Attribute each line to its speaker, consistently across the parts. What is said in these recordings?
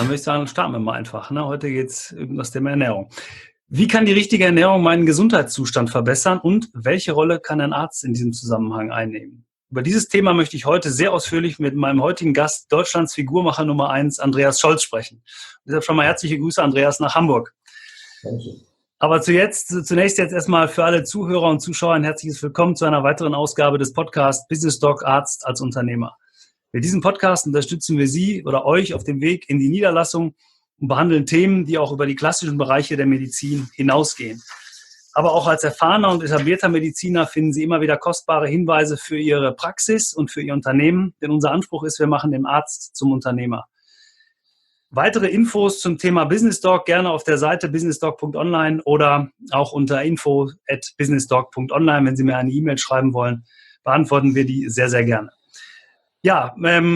Speaker 1: dann würde ich sagen, starten wir mal einfach. Ne? Heute geht es um das Thema Ernährung. Wie kann die richtige Ernährung meinen Gesundheitszustand verbessern und welche Rolle kann ein Arzt in diesem Zusammenhang einnehmen? Über dieses Thema möchte ich heute sehr ausführlich mit meinem heutigen Gast, Deutschlands Figurmacher Nummer 1, Andreas Scholz, sprechen. Deshalb schon mal herzliche Grüße, Andreas, nach Hamburg.
Speaker 2: Danke.
Speaker 1: Aber zunächst jetzt erstmal für alle Zuhörer und Zuschauer ein herzliches Willkommen zu einer weiteren Ausgabe des Podcasts Business Doc Arzt als Unternehmer. Mit diesem Podcast unterstützen wir Sie oder euch auf dem Weg in die Niederlassung und behandeln Themen, die auch über die klassischen Bereiche der Medizin hinausgehen. Aber auch als erfahrener und etablierter Mediziner finden Sie immer wieder kostbare Hinweise für Ihre Praxis und für Ihr Unternehmen, denn unser Anspruch ist, wir machen den Arzt zum Unternehmer. Weitere Infos zum Thema Business Doc gerne auf der Seite businessdoc.online oder auch unter info@businessdoc.online. Wenn Sie mir eine E-Mail schreiben wollen, beantworten wir die sehr, sehr gerne. Ja,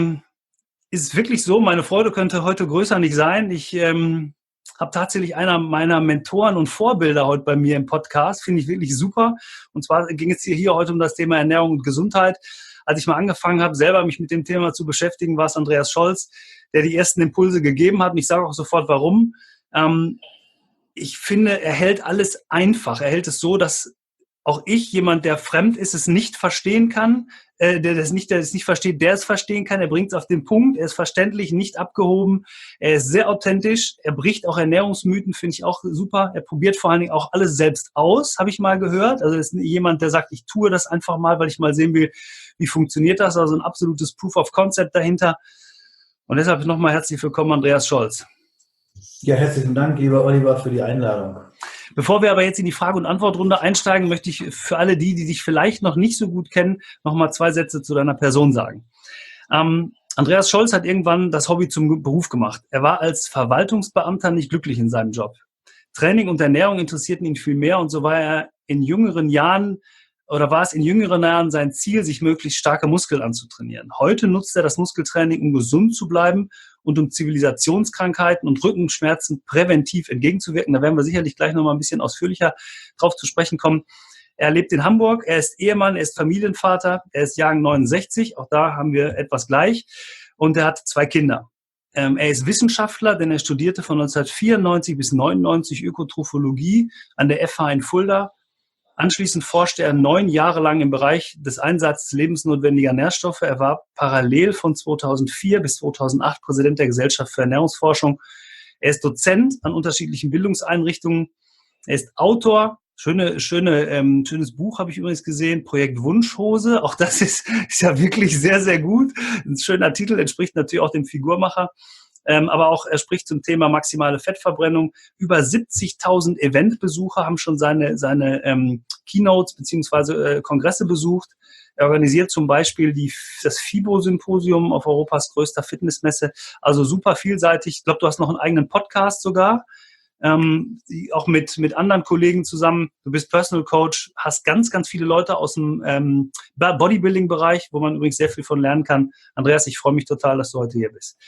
Speaker 1: ist wirklich so, meine Freude könnte heute größer nicht sein. Ich habe tatsächlich einer meiner Mentoren und Vorbilder heute bei mir im Podcast, finde ich wirklich super. Und zwar ging es hier heute um das Thema Ernährung und Gesundheit. Als ich mal angefangen habe, selber mich mit dem Thema zu beschäftigen, war es Andreas Scholz, der die ersten Impulse gegeben hat. Und ich sage auch sofort, warum. Ich finde, er hält alles einfach. Er hält es so, dass auch ich, jemand, der fremd ist, es nicht verstehen kann, der es nicht versteht, der es verstehen kann. Er bringt es auf den Punkt, er ist verständlich, nicht abgehoben, er ist sehr authentisch, er bricht auch Ernährungsmythen, finde ich auch super. Er probiert vor allen Dingen auch alles selbst aus, habe ich mal gehört. Also er ist jemand, der sagt, ich tue das einfach mal, weil ich mal sehen will, wie funktioniert das. Also ein absolutes Proof of Concept dahinter. Und deshalb nochmal herzlich willkommen, Andreas Scholz.
Speaker 2: Ja, herzlichen Dank, lieber Oliver, für die Einladung.
Speaker 1: Bevor wir aber jetzt in die Frage- und Antwortrunde einsteigen, möchte ich für alle die dich vielleicht noch nicht so gut kennen, noch mal 2 Sätze zu deiner Person sagen. Andreas Scholz hat irgendwann das Hobby zum Beruf gemacht. Er war als Verwaltungsbeamter nicht glücklich in seinem Job. Training und Ernährung interessierten ihn viel mehr und so war es in jüngeren Jahren sein Ziel, sich möglichst starke Muskeln anzutrainieren. Heute nutzt er das Muskeltraining, um gesund zu bleiben und um Zivilisationskrankheiten und Rückenschmerzen präventiv entgegenzuwirken. Da werden wir sicherlich gleich noch mal ein bisschen ausführlicher drauf zu sprechen kommen. Er lebt in Hamburg, er ist Ehemann, er ist Familienvater, er ist Jahrgang 69, auch da haben wir etwas gleich, und er hat 2 Kinder. Er ist Wissenschaftler, denn er studierte von 1994 bis 1999 Ökotrophologie an der FH in Fulda. Anschließend forschte er 9 Jahre lang im Bereich des Einsatzes lebensnotwendiger Nährstoffe. Er war parallel von 2004 bis 2008 Präsident der Gesellschaft für Ernährungsforschung. Er ist Dozent an unterschiedlichen Bildungseinrichtungen. Er ist Autor. Schönes Buch habe ich übrigens gesehen, Projekt Wunschhose. Auch das ist ja wirklich sehr, sehr gut. Ein schöner Titel, entspricht natürlich auch dem Figurmacher. Aber auch er spricht zum Thema maximale Fettverbrennung. Über 70.000 Eventbesucher haben schon seine Keynotes bzw. Kongresse besucht. Er organisiert zum Beispiel das FIBO-Symposium auf Europas größter Fitnessmesse. Also super vielseitig. Ich glaube, du hast noch einen eigenen Podcast sogar, auch mit anderen Kollegen zusammen. Du bist Personal Coach, hast ganz, ganz viele Leute aus dem Bodybuilding-Bereich, wo man übrigens sehr viel von lernen kann. Andreas, ich freue mich total, dass du heute hier bist.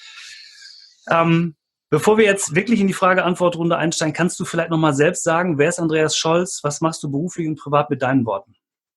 Speaker 1: Bevor wir jetzt wirklich in die Frage-Antwort-Runde einsteigen, kannst du vielleicht nochmal selbst sagen, wer ist Andreas Scholz, was machst du beruflich und privat mit deinen Worten?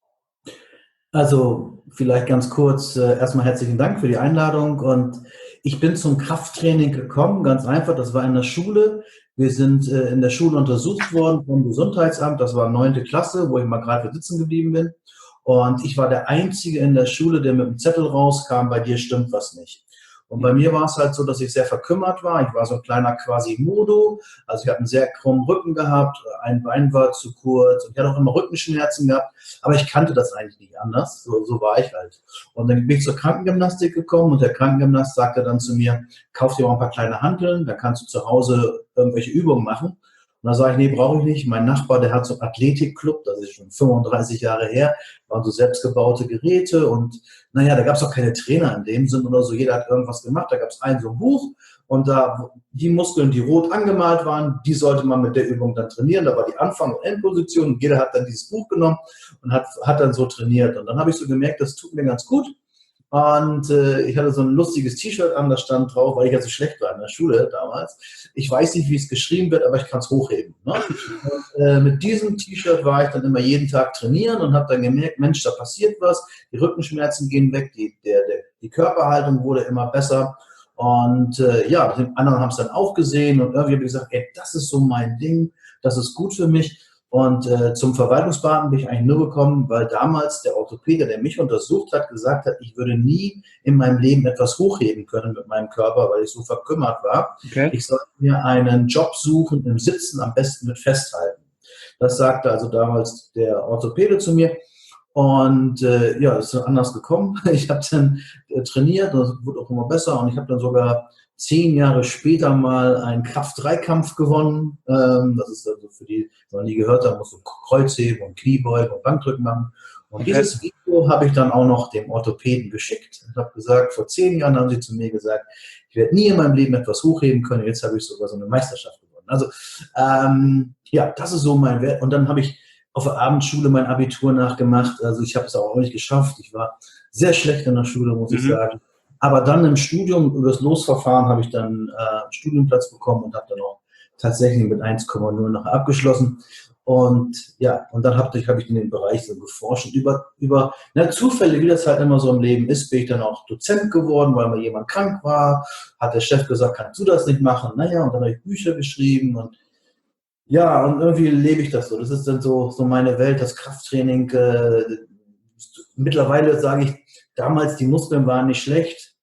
Speaker 2: Also vielleicht ganz kurz, erstmal herzlichen Dank für die Einladung, und ich bin zum Krafttraining gekommen, ganz einfach, das war in der Schule. Wir sind in der Schule untersucht worden vom Gesundheitsamt, das war 9. Klasse, wo ich mal gerade sitzen geblieben bin, und ich war der Einzige in der Schule, der mit dem Zettel rauskam, bei dir stimmt was nicht. Und bei mir war es halt so, dass ich sehr verkümmert war. Ich war so ein kleiner Quasimodo. Also ich habe einen sehr krummen Rücken gehabt, ein Bein war zu kurz und ich hatte auch immer Rückenschmerzen gehabt. Aber ich kannte das eigentlich nicht anders. So war ich halt. Und dann bin ich zur Krankengymnastik gekommen und der Krankengymnast sagte dann zu mir, kauf dir mal ein paar kleine Hanteln, dann kannst du zu Hause irgendwelche Übungen machen. Und dann sage ich, nee, brauche ich nicht. Mein Nachbar, der hat so einen Athletikclub, das ist schon 35 Jahre her, waren so selbstgebaute Geräte und naja, da gab es auch keine Trainer in dem Sinn oder so. Jeder hat irgendwas gemacht. Da gab es so ein Buch und da die Muskeln, die rot angemalt waren, die sollte man mit der Übung dann trainieren. Da war die Anfang- und Endposition und jeder hat dann dieses Buch genommen und hat dann so trainiert. Und dann habe ich so gemerkt, das tut mir ganz gut. Und ich hatte so ein lustiges T-Shirt an, da stand drauf, weil ich ja so schlecht war in der Schule damals. Ich weiß nicht, wie es geschrieben wird, aber ich kann es hochheben. Ne? Und mit diesem T-Shirt war ich dann immer jeden Tag trainieren und habe dann gemerkt, Mensch, da passiert was, die Rückenschmerzen gehen weg, die Körperhaltung wurde immer besser. Und ja, die anderen haben es dann auch gesehen und irgendwie habe ich gesagt, ey, das ist so mein Ding, das ist gut für mich. Und zum Verwaltungsbeamten bin ich eigentlich nur gekommen, weil damals der Orthopäde, der mich untersucht hat, gesagt hat, ich würde nie in meinem Leben etwas hochheben können mit meinem Körper, weil ich so verkümmert war.
Speaker 1: Okay.
Speaker 2: Ich sollte mir einen Job suchen im Sitzen, am besten mit Festhalten. Das sagte also damals der Orthopäde zu mir. Und ja, es ist anders gekommen. Ich habe dann trainiert und es wurde auch immer besser. Und ich habe dann sogar 10 Jahre später mal einen Kraft-3-Kampf gewonnen. Das ist also für die noch nie gehört haben, musst du Kreuzheben und Kniebeugen und Bankdrücken machen. Und dieses Video habe ich dann auch noch dem Orthopäden geschickt und habe gesagt, vor 10 Jahren haben sie zu mir gesagt, ich werde nie in meinem Leben etwas hochheben können. Jetzt habe ich sogar so eine Meisterschaft gewonnen. Also ja, das ist so mein Wert. Und dann habe ich auf der Abendschule mein Abitur nachgemacht. Also ich habe es auch nicht geschafft. Ich war sehr schlecht in der Schule, muss ich sagen. Aber dann im Studium, über das Losverfahren, habe ich dann einen Studienplatz bekommen und habe dann auch tatsächlich mit 1,0 noch abgeschlossen. Und ja, und dann habe ich in den Bereich so geforscht. Und über Zufälle, wie das halt immer so im Leben ist, bin ich dann auch Dozent geworden, weil mal jemand krank war. Hat der Chef gesagt, kannst du das nicht machen? Naja, und dann habe ich Bücher geschrieben und ja, und irgendwie lebe ich das so. Das ist dann so meine Welt, das Krafttraining. Mittlerweile sage ich, damals die Muskeln waren nicht schlecht.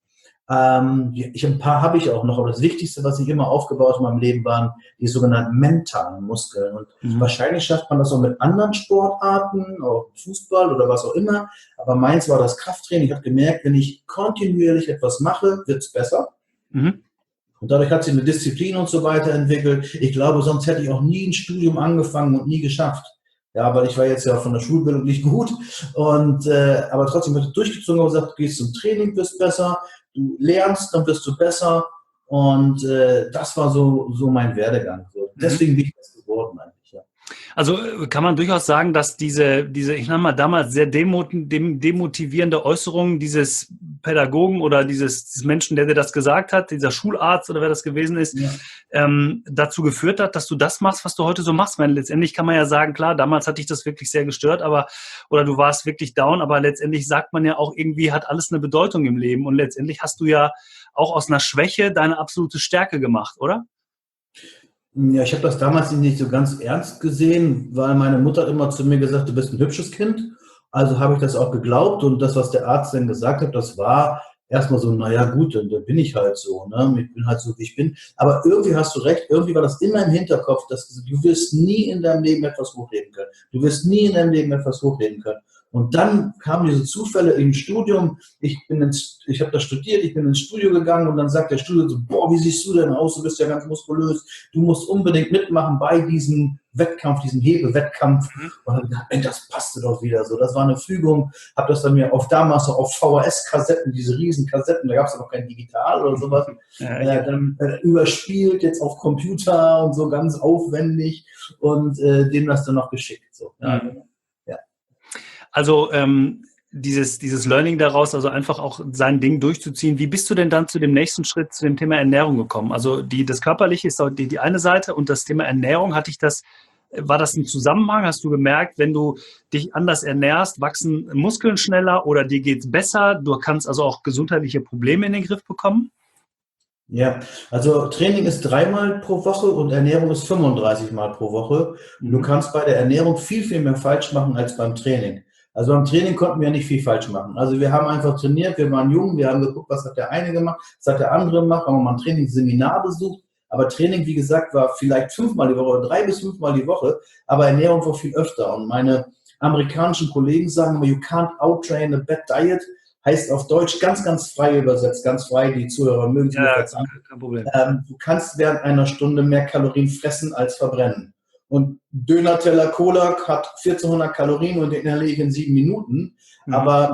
Speaker 2: Ein paar habe ich auch noch, aber das Wichtigste, was ich immer aufgebaut in meinem Leben, waren die sogenannten mentalen Muskeln. Und wahrscheinlich schafft man das auch mit anderen Sportarten, auch Fußball oder was auch immer. Aber meins war das Krafttraining. Ich habe gemerkt, wenn ich kontinuierlich etwas mache, wird es besser. Und dadurch hat sich eine Disziplin und so weiter entwickelt. Ich glaube, sonst hätte ich auch nie ein Studium angefangen und nie geschafft. Ja, weil ich war jetzt ja von der Schulbildung nicht gut. Aber trotzdem habe ich durchgezogen und gesagt, du gehst zum Training, wirst besser. Du lernst, dann wirst du besser. Und das war so mein Werdegang. So. Deswegen bin ich das geworden eigentlich, ja.
Speaker 1: Also kann man durchaus sagen, dass diese, ich nenne mal damals sehr demotivierende Äußerung dieses Pädagogen oder dieses Menschen, der dir das gesagt hat, dieser Schularzt oder wer das gewesen ist, dazu geführt hat, dass du das machst, was du heute so machst. Weil letztendlich kann man ja sagen, klar, damals hat dich das wirklich sehr gestört, oder du warst wirklich down, aber letztendlich sagt man ja auch, irgendwie hat alles eine Bedeutung im Leben und letztendlich hast du ja auch aus einer Schwäche deine absolute Stärke gemacht, oder?
Speaker 2: Ja, ich habe das damals nicht so ganz ernst gesehen, weil meine Mutter hat immer zu mir gesagt, du bist ein hübsches Kind. Also habe ich das auch geglaubt und das, was der Arzt dann gesagt hat, das war erstmal so, naja gut, dann bin ich halt so, ne? Ich bin halt so, wie ich bin. Aber irgendwie hast du recht, irgendwie war das immer im Hinterkopf, dass du wirst nie in deinem Leben etwas hochreden können. Du wirst nie in deinem Leben etwas hochreden können. Und dann kamen diese Zufälle im Studium. Ich habe da studiert, ich bin ins Studio gegangen und dann sagt der Studio so, boah, wie siehst du denn aus? Du bist ja ganz muskulös. Du musst unbedingt mitmachen bei diesem Wettkampf, diesem Hebewettkampf. Und dann dachte ich, das passte doch wieder so. Das war eine Fügung. Habe das dann mir damals noch auf VHS-Kassetten, diese riesen Kassetten, da gab es ja noch kein Digital oder sowas, dann überspielt, jetzt auf Computer und so ganz aufwendig und dem das dann noch geschickt. So. Ja.
Speaker 1: Also dieses Learning daraus, also einfach auch sein Ding durchzuziehen. Wie bist du denn dann zu dem nächsten Schritt, zu dem Thema Ernährung gekommen? Also das Körperliche ist die eine Seite und das Thema Ernährung, war das ein Zusammenhang? Hast du gemerkt, wenn du dich anders ernährst, wachsen Muskeln schneller oder dir geht's besser? Du kannst also auch gesundheitliche Probleme in den Griff bekommen?
Speaker 2: Ja, also Training ist 3-mal pro Woche und Ernährung ist 35 Mal pro Woche. Du kannst bei der Ernährung viel, viel mehr falsch machen als beim Training. Also beim Training konnten wir nicht viel falsch machen. Also wir haben einfach trainiert, wir waren jung, wir haben geguckt, was hat der eine gemacht, was hat der andere gemacht, haben mal ein Trainingsseminar besucht. Aber Training, wie gesagt, war vielleicht 5-mal die Woche oder 3 bis 5-mal die Woche, aber Ernährung war viel öfter. Und meine amerikanischen Kollegen sagen immer, you can't outtrain a bad diet. Heißt auf Deutsch ganz, ganz frei übersetzt, ganz frei, die Zuhörer mögen es mir verzeihen.
Speaker 1: Kein Problem.
Speaker 2: Du kannst während einer Stunde mehr Kalorien fressen als verbrennen. Und Döner-Teller Cola hat 1400 Kalorien und den inhaliere ich in 7 Minuten. Aber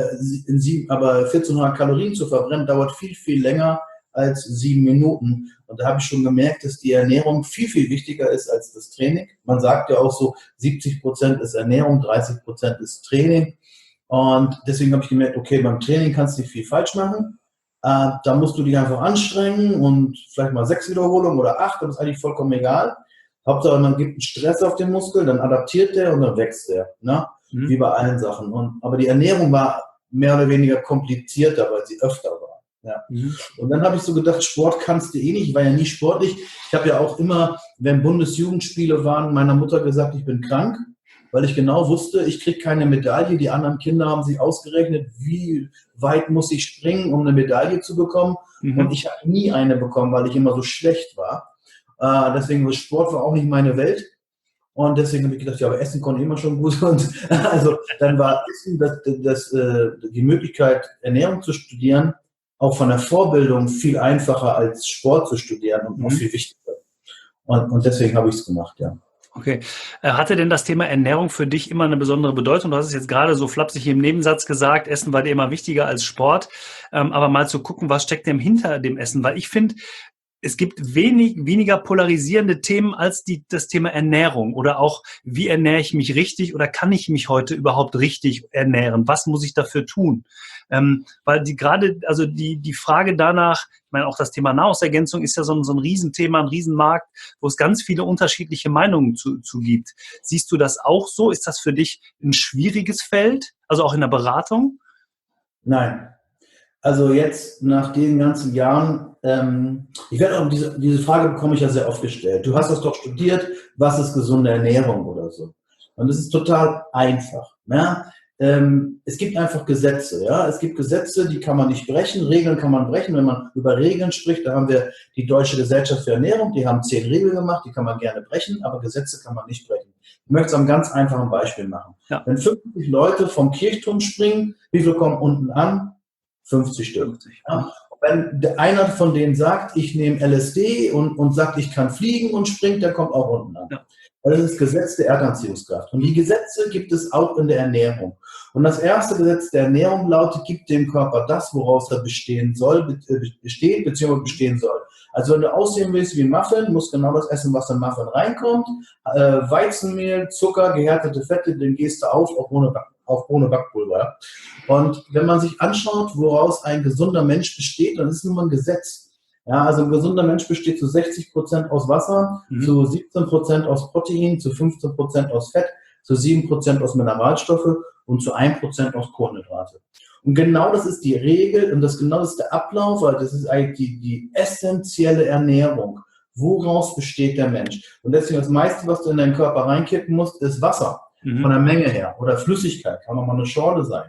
Speaker 2: 1400 Kalorien zu verbrennen dauert viel, viel länger als 7 Minuten. Und da habe ich schon gemerkt, dass die Ernährung viel, viel wichtiger ist als das Training. Man sagt ja auch so, 70% ist Ernährung, 30% ist Training. Und deswegen habe ich gemerkt, okay, beim Training kannst du nicht viel falsch machen. Da musst du dich einfach anstrengen und vielleicht mal 6 Wiederholungen oder 8, das ist eigentlich vollkommen egal. Hauptsache, man gibt einen Stress auf den Muskel, dann adaptiert der und dann wächst der. Ne? Wie bei allen Sachen. Aber die Ernährung war mehr oder weniger komplizierter, weil sie öfter war. Ja. Und dann habe ich so gedacht, Sport kannst du eh nicht, ich war ja nie sportlich. Ich habe ja auch immer, wenn Bundesjugendspiele waren, meiner Mutter gesagt, ich bin krank, weil ich genau wusste, ich kriege keine Medaille. Die anderen Kinder haben sich ausgerechnet, wie weit muss ich springen, um eine Medaille zu bekommen. Und ich habe nie eine bekommen, weil ich immer so schlecht war. Deswegen, Sport war auch nicht meine Welt. Und deswegen habe ich gedacht, ja, aber Essen konnte ich immer schon gut. Und also dann war Essen die Möglichkeit, Ernährung zu studieren, auch von der Vorbildung viel einfacher als Sport zu studieren und noch viel wichtiger. Und deswegen habe ich es gemacht, ja.
Speaker 1: Okay. Hatte denn das Thema Ernährung für dich immer eine besondere Bedeutung? Du hast es jetzt gerade so flapsig im Nebensatz gesagt, Essen war dir immer wichtiger als Sport. Aber mal zu gucken, was steckt denn hinter dem Essen? Weil ich finde, es gibt weniger polarisierende Themen als das Thema Ernährung oder auch, wie ernähre ich mich richtig oder kann ich mich heute überhaupt richtig ernähren? Was muss ich dafür tun? Weil die Frage danach, ich meine, auch das Thema Nahrungsergänzung ist ja so ein Riesenthema, ein Riesenmarkt, wo es ganz viele unterschiedliche Meinungen zu gibt. Siehst du das auch so? Ist das für dich ein schwieriges Feld, also auch in der Beratung?
Speaker 2: Nein. Also jetzt nach den ganzen Jahren, ich werde auch diese Frage bekomme ich ja sehr oft gestellt. Du hast das doch studiert, was ist gesunde Ernährung oder so? Und es ist total einfach. Ja? Es gibt einfach Gesetze. Ja? Es gibt Gesetze, die kann man nicht brechen. Regeln kann man brechen. Wenn man über Regeln spricht, da haben wir die Deutsche Gesellschaft für Ernährung, die haben 10 Regeln gemacht, die kann man gerne brechen, aber Gesetze kann man nicht brechen. Ich möchte es am ganz einfachen Beispiel machen. Ja. Wenn 50 Leute vom Kirchturm springen, wie viele kommen unten an? 50 Stück. 50. Ja. Wenn einer von denen sagt, ich nehme LSD und sagt, ich kann fliegen und springt, der kommt auch unten an. Ja. Das ist das Gesetz der Erdanziehungskraft. Und die Gesetze gibt es auch in der Ernährung. Und das erste Gesetz der Ernährung lautet, gibt dem Körper das, woraus er bestehen soll, bzw. bestehen soll. Also wenn du aussehen willst wie ein Muffin, musst du genau das essen, was in Muffin reinkommt. Weizenmehl, Zucker, gehärtete Fette, den gehst du auf, auch ohne Backpulver. Und wenn man sich anschaut, woraus ein gesunder Mensch besteht, dann ist es nun mal ein Gesetz. Ja, also ein gesunder Mensch besteht zu 60% aus Wasser, zu 17% aus Protein, zu 15% aus Fett, zu 7% aus Mineralstoffe und zu 1% aus Kohlenhydrate. Und genau das ist die Regel und genau das ist der Ablauf, weil das ist eigentlich die essentielle Ernährung. Woraus besteht der Mensch? Und deswegen das meiste, was du in deinen Körper reinkippen musst, ist Wasser. Von der Menge her. Oder Flüssigkeit, kann auch mal eine Schorle sein.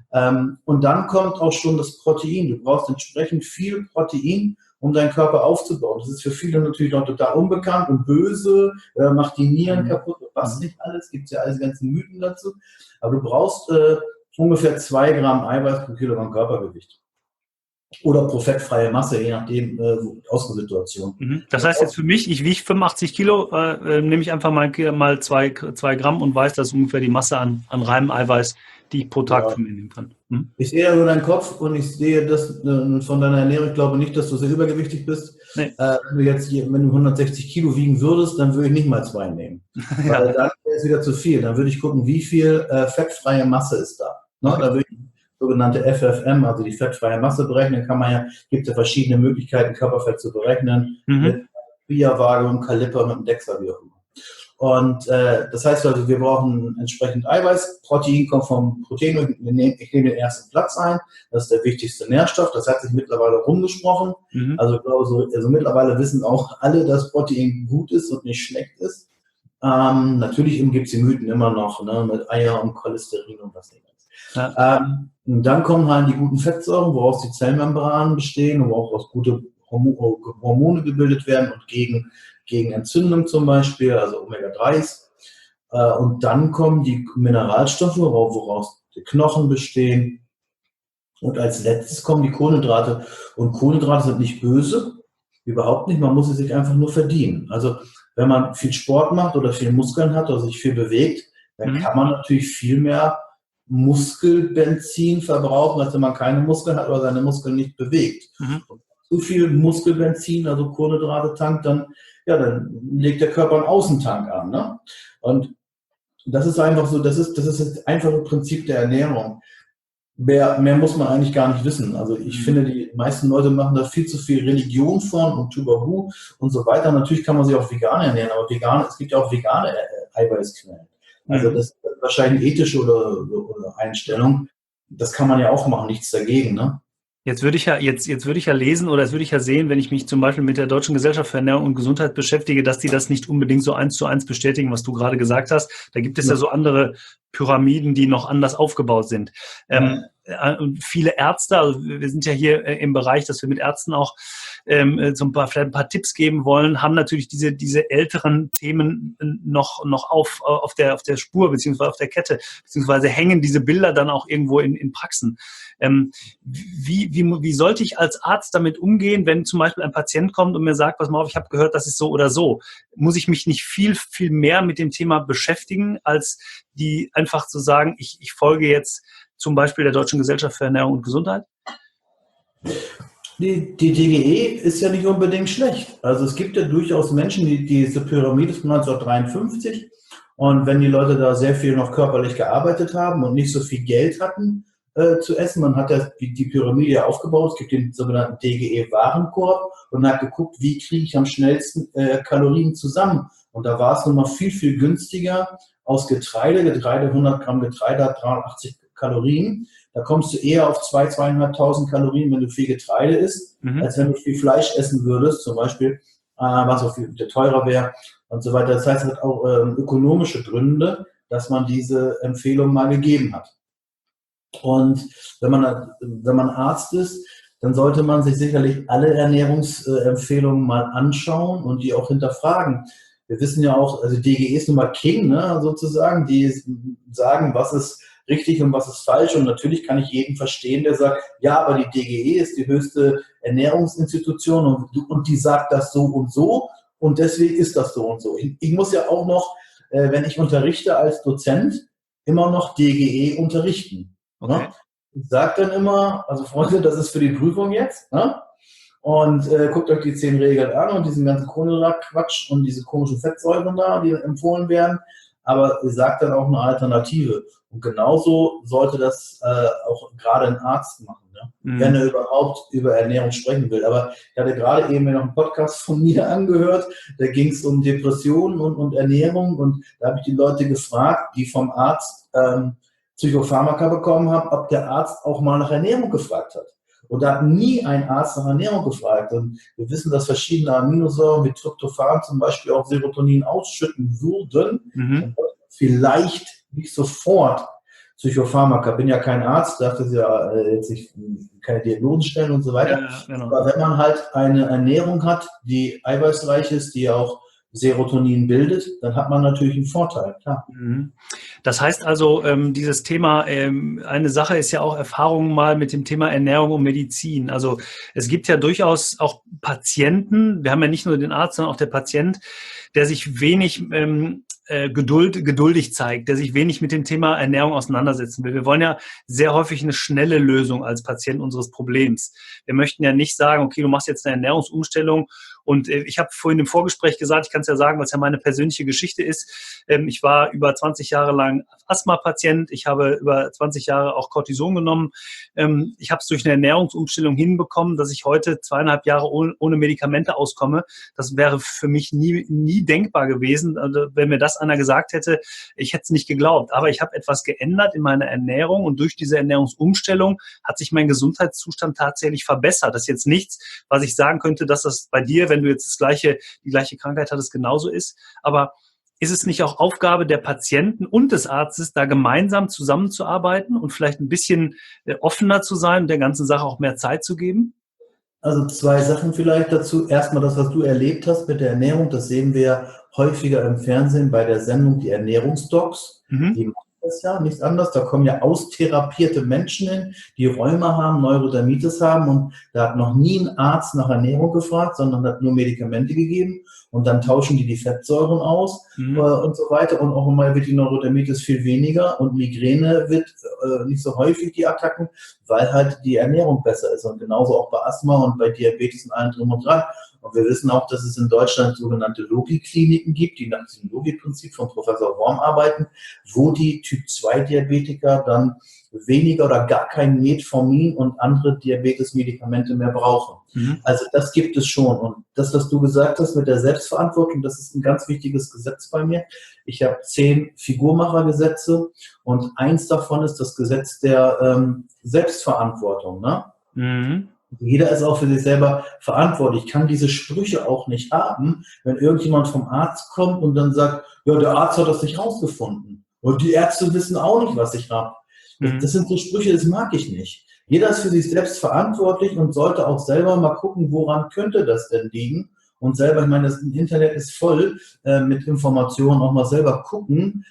Speaker 2: Und dann kommt auch schon das Protein. Du brauchst entsprechend viel Protein, um deinen Körper aufzubauen. Das ist für viele natürlich noch total unbekannt und böse, macht die Nieren kaputt und was nicht alles. Gibt es ja alles ganzen Mythen dazu. Aber du brauchst ungefähr 2 Gramm Eiweiß pro Kilogramm Körpergewicht. Oder pro fettfreie Masse, je nachdem, Ausgangssituation.
Speaker 1: Das heißt jetzt für mich, ich wiege 85 Kilo, nehme ich einfach mal 2 Gramm und weiß, das ist ungefähr die Masse an reinem Eiweiß, die ich pro Tag von mir nehmen kann.
Speaker 2: Ich sehe ja nur deinen Kopf und ich sehe das von deiner Ernährung. Ich glaube nicht, dass du sehr übergewichtig bist. Nee. Wenn du 160 Kilo wiegen würdest, dann würde ich nicht mal 2 nehmen. Ja. Weil dann wäre es wieder zu viel. Dann würde ich gucken, wie viel fettfreie Masse ist da. Okay. Da würde ich sogenannte FFM, also die fettfreie Masse berechnen, gibt ja verschiedene Möglichkeiten, Körperfett zu berechnen, mit Bia-Waage und Kaliper mit dem DEXA, wie auch immer. Und das heißt also, wir brauchen entsprechend Eiweiß. Protein kommt vom Protein. Ich nehme den ersten Platz ein. Das ist der wichtigste Nährstoff. Das hat sich mittlerweile rumgesprochen. Also ich glaube, also mittlerweile wissen auch alle, dass Protein gut ist und nicht schlecht ist. Natürlich gibt es die Mythen immer noch, ne, mit Eier und Cholesterin und was nicht. Ja. Und dann kommen halt die guten Fettsäuren, woraus die Zellmembranen bestehen und woraus gute Hormone gebildet werden und gegen Entzündung zum Beispiel, also Omega-3s. Und dann kommen die Mineralstoffe, woraus die Knochen bestehen. Und als letztes kommen die Kohlenhydrate. Und Kohlenhydrate sind nicht böse, überhaupt nicht. Man muss sie sich einfach nur verdienen. Also wenn man viel Sport macht oder viel Muskeln hat oder sich viel bewegt, dann kann man natürlich viel mehr Muskelbenzin verbrauchen, als wenn man keine Muskeln hat oder seine Muskeln nicht bewegt. Zu viel Muskelbenzin, also Kohlenhydrate tankt, dann legt der Körper einen Außentank an. Ne? Und das ist einfach so, das ist das einfache Prinzip der Ernährung. Mehr muss man eigentlich gar nicht wissen. Also ich finde, die meisten Leute machen da viel zu viel Religion von und Tubahu und so weiter. Natürlich kann man sich auch vegan ernähren, aber es gibt ja auch vegane Eiweißquellen. Also das ist wahrscheinlich ethische oder Einstellung. Das kann man ja auch machen, nichts dagegen. Ne?
Speaker 1: Jetzt würde ich ja lesen oder jetzt würde ich ja sehen, wenn ich mich zum Beispiel mit der Deutschen Gesellschaft für Ernährung und Gesundheit beschäftige, dass die das nicht unbedingt so 1:1 bestätigen, was du gerade gesagt hast. Da gibt es ja so andere Pyramiden, die noch anders aufgebaut sind. Und viele Ärzte, also wir sind ja hier im Bereich, dass wir mit Ärzten auch vielleicht ein paar Tipps geben wollen, haben natürlich diese älteren Themen noch auf der Spur, beziehungsweise auf der Kette, beziehungsweise hängen diese Bilder dann auch irgendwo in Praxen. Wie sollte ich als Arzt damit umgehen, wenn zum Beispiel ein Patient kommt und mir sagt, pass mal auf, ich habe gehört, das ist so oder so. Muss ich mich nicht viel mehr mit dem Thema beschäftigen, als die einfach zu sagen, ich folge jetzt zum Beispiel der Deutschen Gesellschaft für Ernährung und Gesundheit?
Speaker 2: Die DGE ist ja nicht unbedingt schlecht. Also es gibt ja durchaus Menschen, diese Pyramide ist von 1953, und wenn die Leute da sehr viel noch körperlich gearbeitet haben und nicht so viel Geld hatten zu essen, man hat ja die Pyramide aufgebaut, es gibt den sogenannten DGE-Warenkorb und hat geguckt, wie kriege ich am schnellsten Kalorien zusammen. Und da war es nun mal viel, viel günstiger aus Getreide, 100 Gramm Getreide hat 380 Kalorien. Da kommst du eher auf 2.500 Kalorien, wenn du viel Getreide isst, als wenn du viel Fleisch essen würdest, zum Beispiel, was auch viel teurer wäre und so weiter. Das heißt, es hat auch ökonomische Gründe, dass man diese Empfehlung mal gegeben hat. Und wenn man Arzt ist, dann sollte man sich sicherlich alle Ernährungsempfehlungen mal anschauen und die auch hinterfragen. Wir wissen ja auch, also DGE ist nun mal King, ne, sozusagen, die sagen, was ist richtig und was ist falsch. Und natürlich kann ich jeden verstehen, der sagt, ja, aber die DGE ist die höchste Ernährungsinstitution und die sagt das so und deswegen ist das so und so. Ich muss ja auch noch, wenn ich unterrichte als Dozent, immer noch DGE unterrichten. Okay. Ne? Ich sage dann immer, also Freunde, das ist für die Prüfung jetzt, ne? Und guckt euch die 10 Regeln an und diesen ganzen Kohlenhydrat-Quatsch und diese komischen Fettsäuren da, die empfohlen werden. Aber ihr sagt dann auch eine Alternative. Und genauso sollte das auch gerade ein Arzt machen, ne? Wenn er überhaupt über Ernährung sprechen will. Aber ich hatte gerade eben noch einen Podcast von mir angehört, da ging es um Depressionen und Ernährung. Und da habe ich die Leute gefragt, die vom Arzt Psychopharmaka bekommen haben, ob der Arzt auch mal nach Ernährung gefragt hat. Und da hat nie ein Arzt nach Ernährung gefragt. Und wir wissen, dass verschiedene Aminosäuren wie Tryptophan zum Beispiel auch Serotonin ausschütten würden. Und vielleicht nicht sofort Psychopharmaka. Bin ja kein Arzt, darf das ja jetzt nicht keine Diagnosen stellen und so weiter. Ja, genau. Aber wenn man halt eine Ernährung hat, die eiweißreich ist, die auch Serotonin bildet, dann hat man natürlich einen Vorteil, klar.
Speaker 1: Das heißt also, dieses Thema, eine Sache ist ja auch Erfahrungen mal mit dem Thema Ernährung und Medizin. Also es gibt ja durchaus auch Patienten, wir haben ja nicht nur den Arzt, sondern auch der Patient, der sich wenig geduldig zeigt, der sich wenig mit dem Thema Ernährung auseinandersetzen will. Wir wollen ja sehr häufig eine schnelle Lösung als Patient unseres Problems. Wir möchten ja nicht sagen, okay, du machst jetzt eine Ernährungsumstellung. Und ich habe vorhin im Vorgespräch gesagt, ich kann es ja sagen, was ja meine persönliche Geschichte ist. Ich war über 20 Jahre lang Asthma-Patient. Ich habe über 20 Jahre auch Cortison genommen. Ich habe es durch eine Ernährungsumstellung hinbekommen, dass ich heute 2,5 Jahre ohne Medikamente auskomme. Das wäre für mich nie denkbar gewesen. Also, wenn mir das einer gesagt hätte, ich hätte es nicht geglaubt. Aber ich habe etwas geändert in meiner Ernährung und durch diese Ernährungsumstellung hat sich mein Gesundheitszustand tatsächlich verbessert. Das ist jetzt nichts, was ich sagen könnte, dass das bei dir, wenn du jetzt die gleiche Krankheit hattest, genauso ist. Aber ist es nicht auch Aufgabe der Patienten und des Arztes, da gemeinsam zusammenzuarbeiten und vielleicht ein bisschen offener zu sein und der ganzen Sache auch mehr Zeit zu geben?
Speaker 2: Also 2 Sachen vielleicht dazu. Erstmal das, was du erlebt hast mit der Ernährung, das sehen wir häufiger im Fernsehen bei der Sendung Die Ernährungsdocs. Die machen das ja, nichts anderes. Da kommen ja austherapierte Menschen hin, die Rheuma haben, Neurodermitis haben und da hat noch nie ein Arzt nach Ernährung gefragt, sondern hat nur Medikamente gegeben und dann tauschen die Fettsäuren aus und so weiter und auch immer wird die Neurodermitis viel weniger und Migräne wird nicht so häufig, die Attacken, weil halt die Ernährung besser ist und genauso auch bei Asthma und bei Diabetes und allem drum und dran. Und wir wissen auch, dass es in Deutschland sogenannte Logi-Kliniken gibt, die nach dem Logi-Prinzip von Professor Worm arbeiten, wo die Typ-2-Diabetiker dann weniger oder gar kein Metformin und andere Diabetes-Medikamente mehr brauchen. Also das gibt es schon. Und das, was du gesagt hast mit der Selbstverantwortung, das ist ein ganz wichtiges Gesetz bei mir. Ich habe 10 Figurmachergesetze und eins davon ist das Gesetz der Selbstverantwortung, ne?
Speaker 1: Mhm.
Speaker 2: Jeder ist auch für sich selber verantwortlich. Ich kann diese Sprüche auch nicht haben, wenn irgendjemand vom Arzt kommt und dann sagt, ja, der Arzt hat das nicht rausgefunden. Und die Ärzte wissen auch nicht, was ich habe. Das
Speaker 1: Mhm.
Speaker 2: sind so Sprüche, das mag ich nicht. Jeder ist für sich selbst verantwortlich und sollte auch selber mal gucken, woran könnte das denn liegen. Und selber, ich meine, das Internet ist voll mit Informationen, auch mal selber gucken,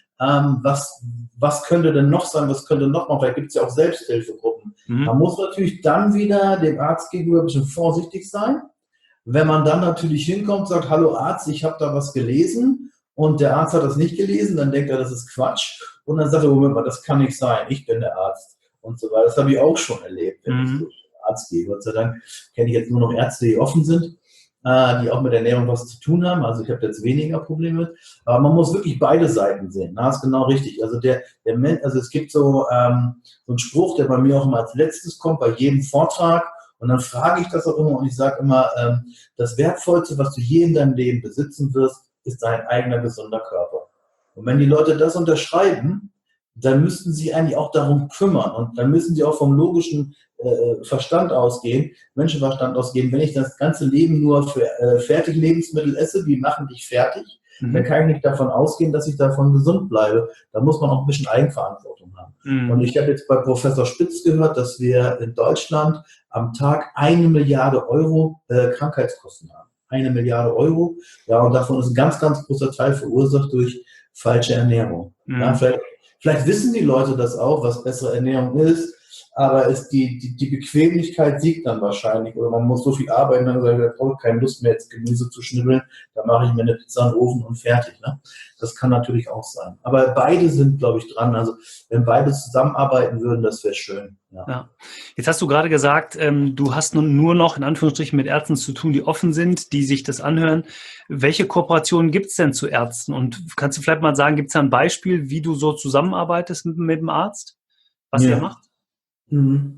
Speaker 2: was könnte denn noch sein, was könnte noch mal, vielleicht gibt es ja auch Selbsthilfegruppen. Man
Speaker 1: Mhm.
Speaker 2: muss natürlich dann wieder dem Arzt gegenüber ein bisschen vorsichtig sein. Wenn man dann natürlich hinkommt und sagt, hallo Arzt, ich habe da was gelesen und der Arzt hat das nicht gelesen, dann denkt er, das ist Quatsch. Und dann sagt er, Moment mal, das kann nicht sein, ich bin der Arzt und so weiter. Das habe ich auch schon erlebt, wenn ich so
Speaker 1: Mhm.
Speaker 2: zum Arzt gehe. Gott sei Dank kenne ich jetzt nur noch Ärzte, die offen sind, die auch mit Ernährung was zu tun haben. Also ich habe jetzt weniger Probleme. Aber man muss wirklich beide Seiten sehen. Das ist genau richtig. Also der Mensch, also es gibt so einen Spruch, der bei mir auch immer als letztes kommt, bei jedem Vortrag. Und dann frage ich das auch immer und ich sage immer, das Wertvollste, was du je in deinem Leben besitzen wirst, ist dein eigener gesunder Körper. Und wenn die Leute das unterschreiben, dann müssten sie eigentlich auch darum kümmern. Und dann müssen sie auch vom logischen Verstand ausgehen, Menschenverstand ausgehen. Wenn ich das ganze Leben nur für Fertiglebensmittel esse, die machen dich fertig, dann
Speaker 1: Mhm.
Speaker 2: kann ich nicht davon ausgehen, dass ich davon gesund bleibe. Da muss man auch ein bisschen Eigenverantwortung haben. Und
Speaker 1: Mhm.
Speaker 2: ich habe jetzt bei Professor Spitz gehört, dass wir in Deutschland am Tag 1 Milliarde Euro Krankheitskosten haben. 1 Milliarde Euro. Ja, und davon ist ein ganz, ganz großer Teil verursacht durch falsche Ernährung. Ja,
Speaker 1: Mhm.
Speaker 2: vielleicht wissen die Leute das auch, was bessere Ernährung ist, aber die Bequemlichkeit siegt dann wahrscheinlich. Oder man muss so viel arbeiten, dann sagt ich habe keine Lust mehr, jetzt Gemüse zu schnibbeln, da mache ich mir eine Pizza in den Ofen und fertig. Ne? Das kann natürlich auch sein. Aber beide sind, glaube ich, dran. Also wenn beide zusammenarbeiten würden, das wäre schön. Ja.
Speaker 1: Ja. Jetzt hast du gerade gesagt, du hast nun nur noch in Anführungsstrichen mit Ärzten zu tun, die offen sind, die sich das anhören. Welche Kooperationen gibt es denn zu Ärzten? Und kannst du vielleicht mal sagen, gibt es da ein Beispiel, wie du so zusammenarbeitest mit dem Arzt, was er
Speaker 2: Ja.
Speaker 1: macht?
Speaker 2: Mhm.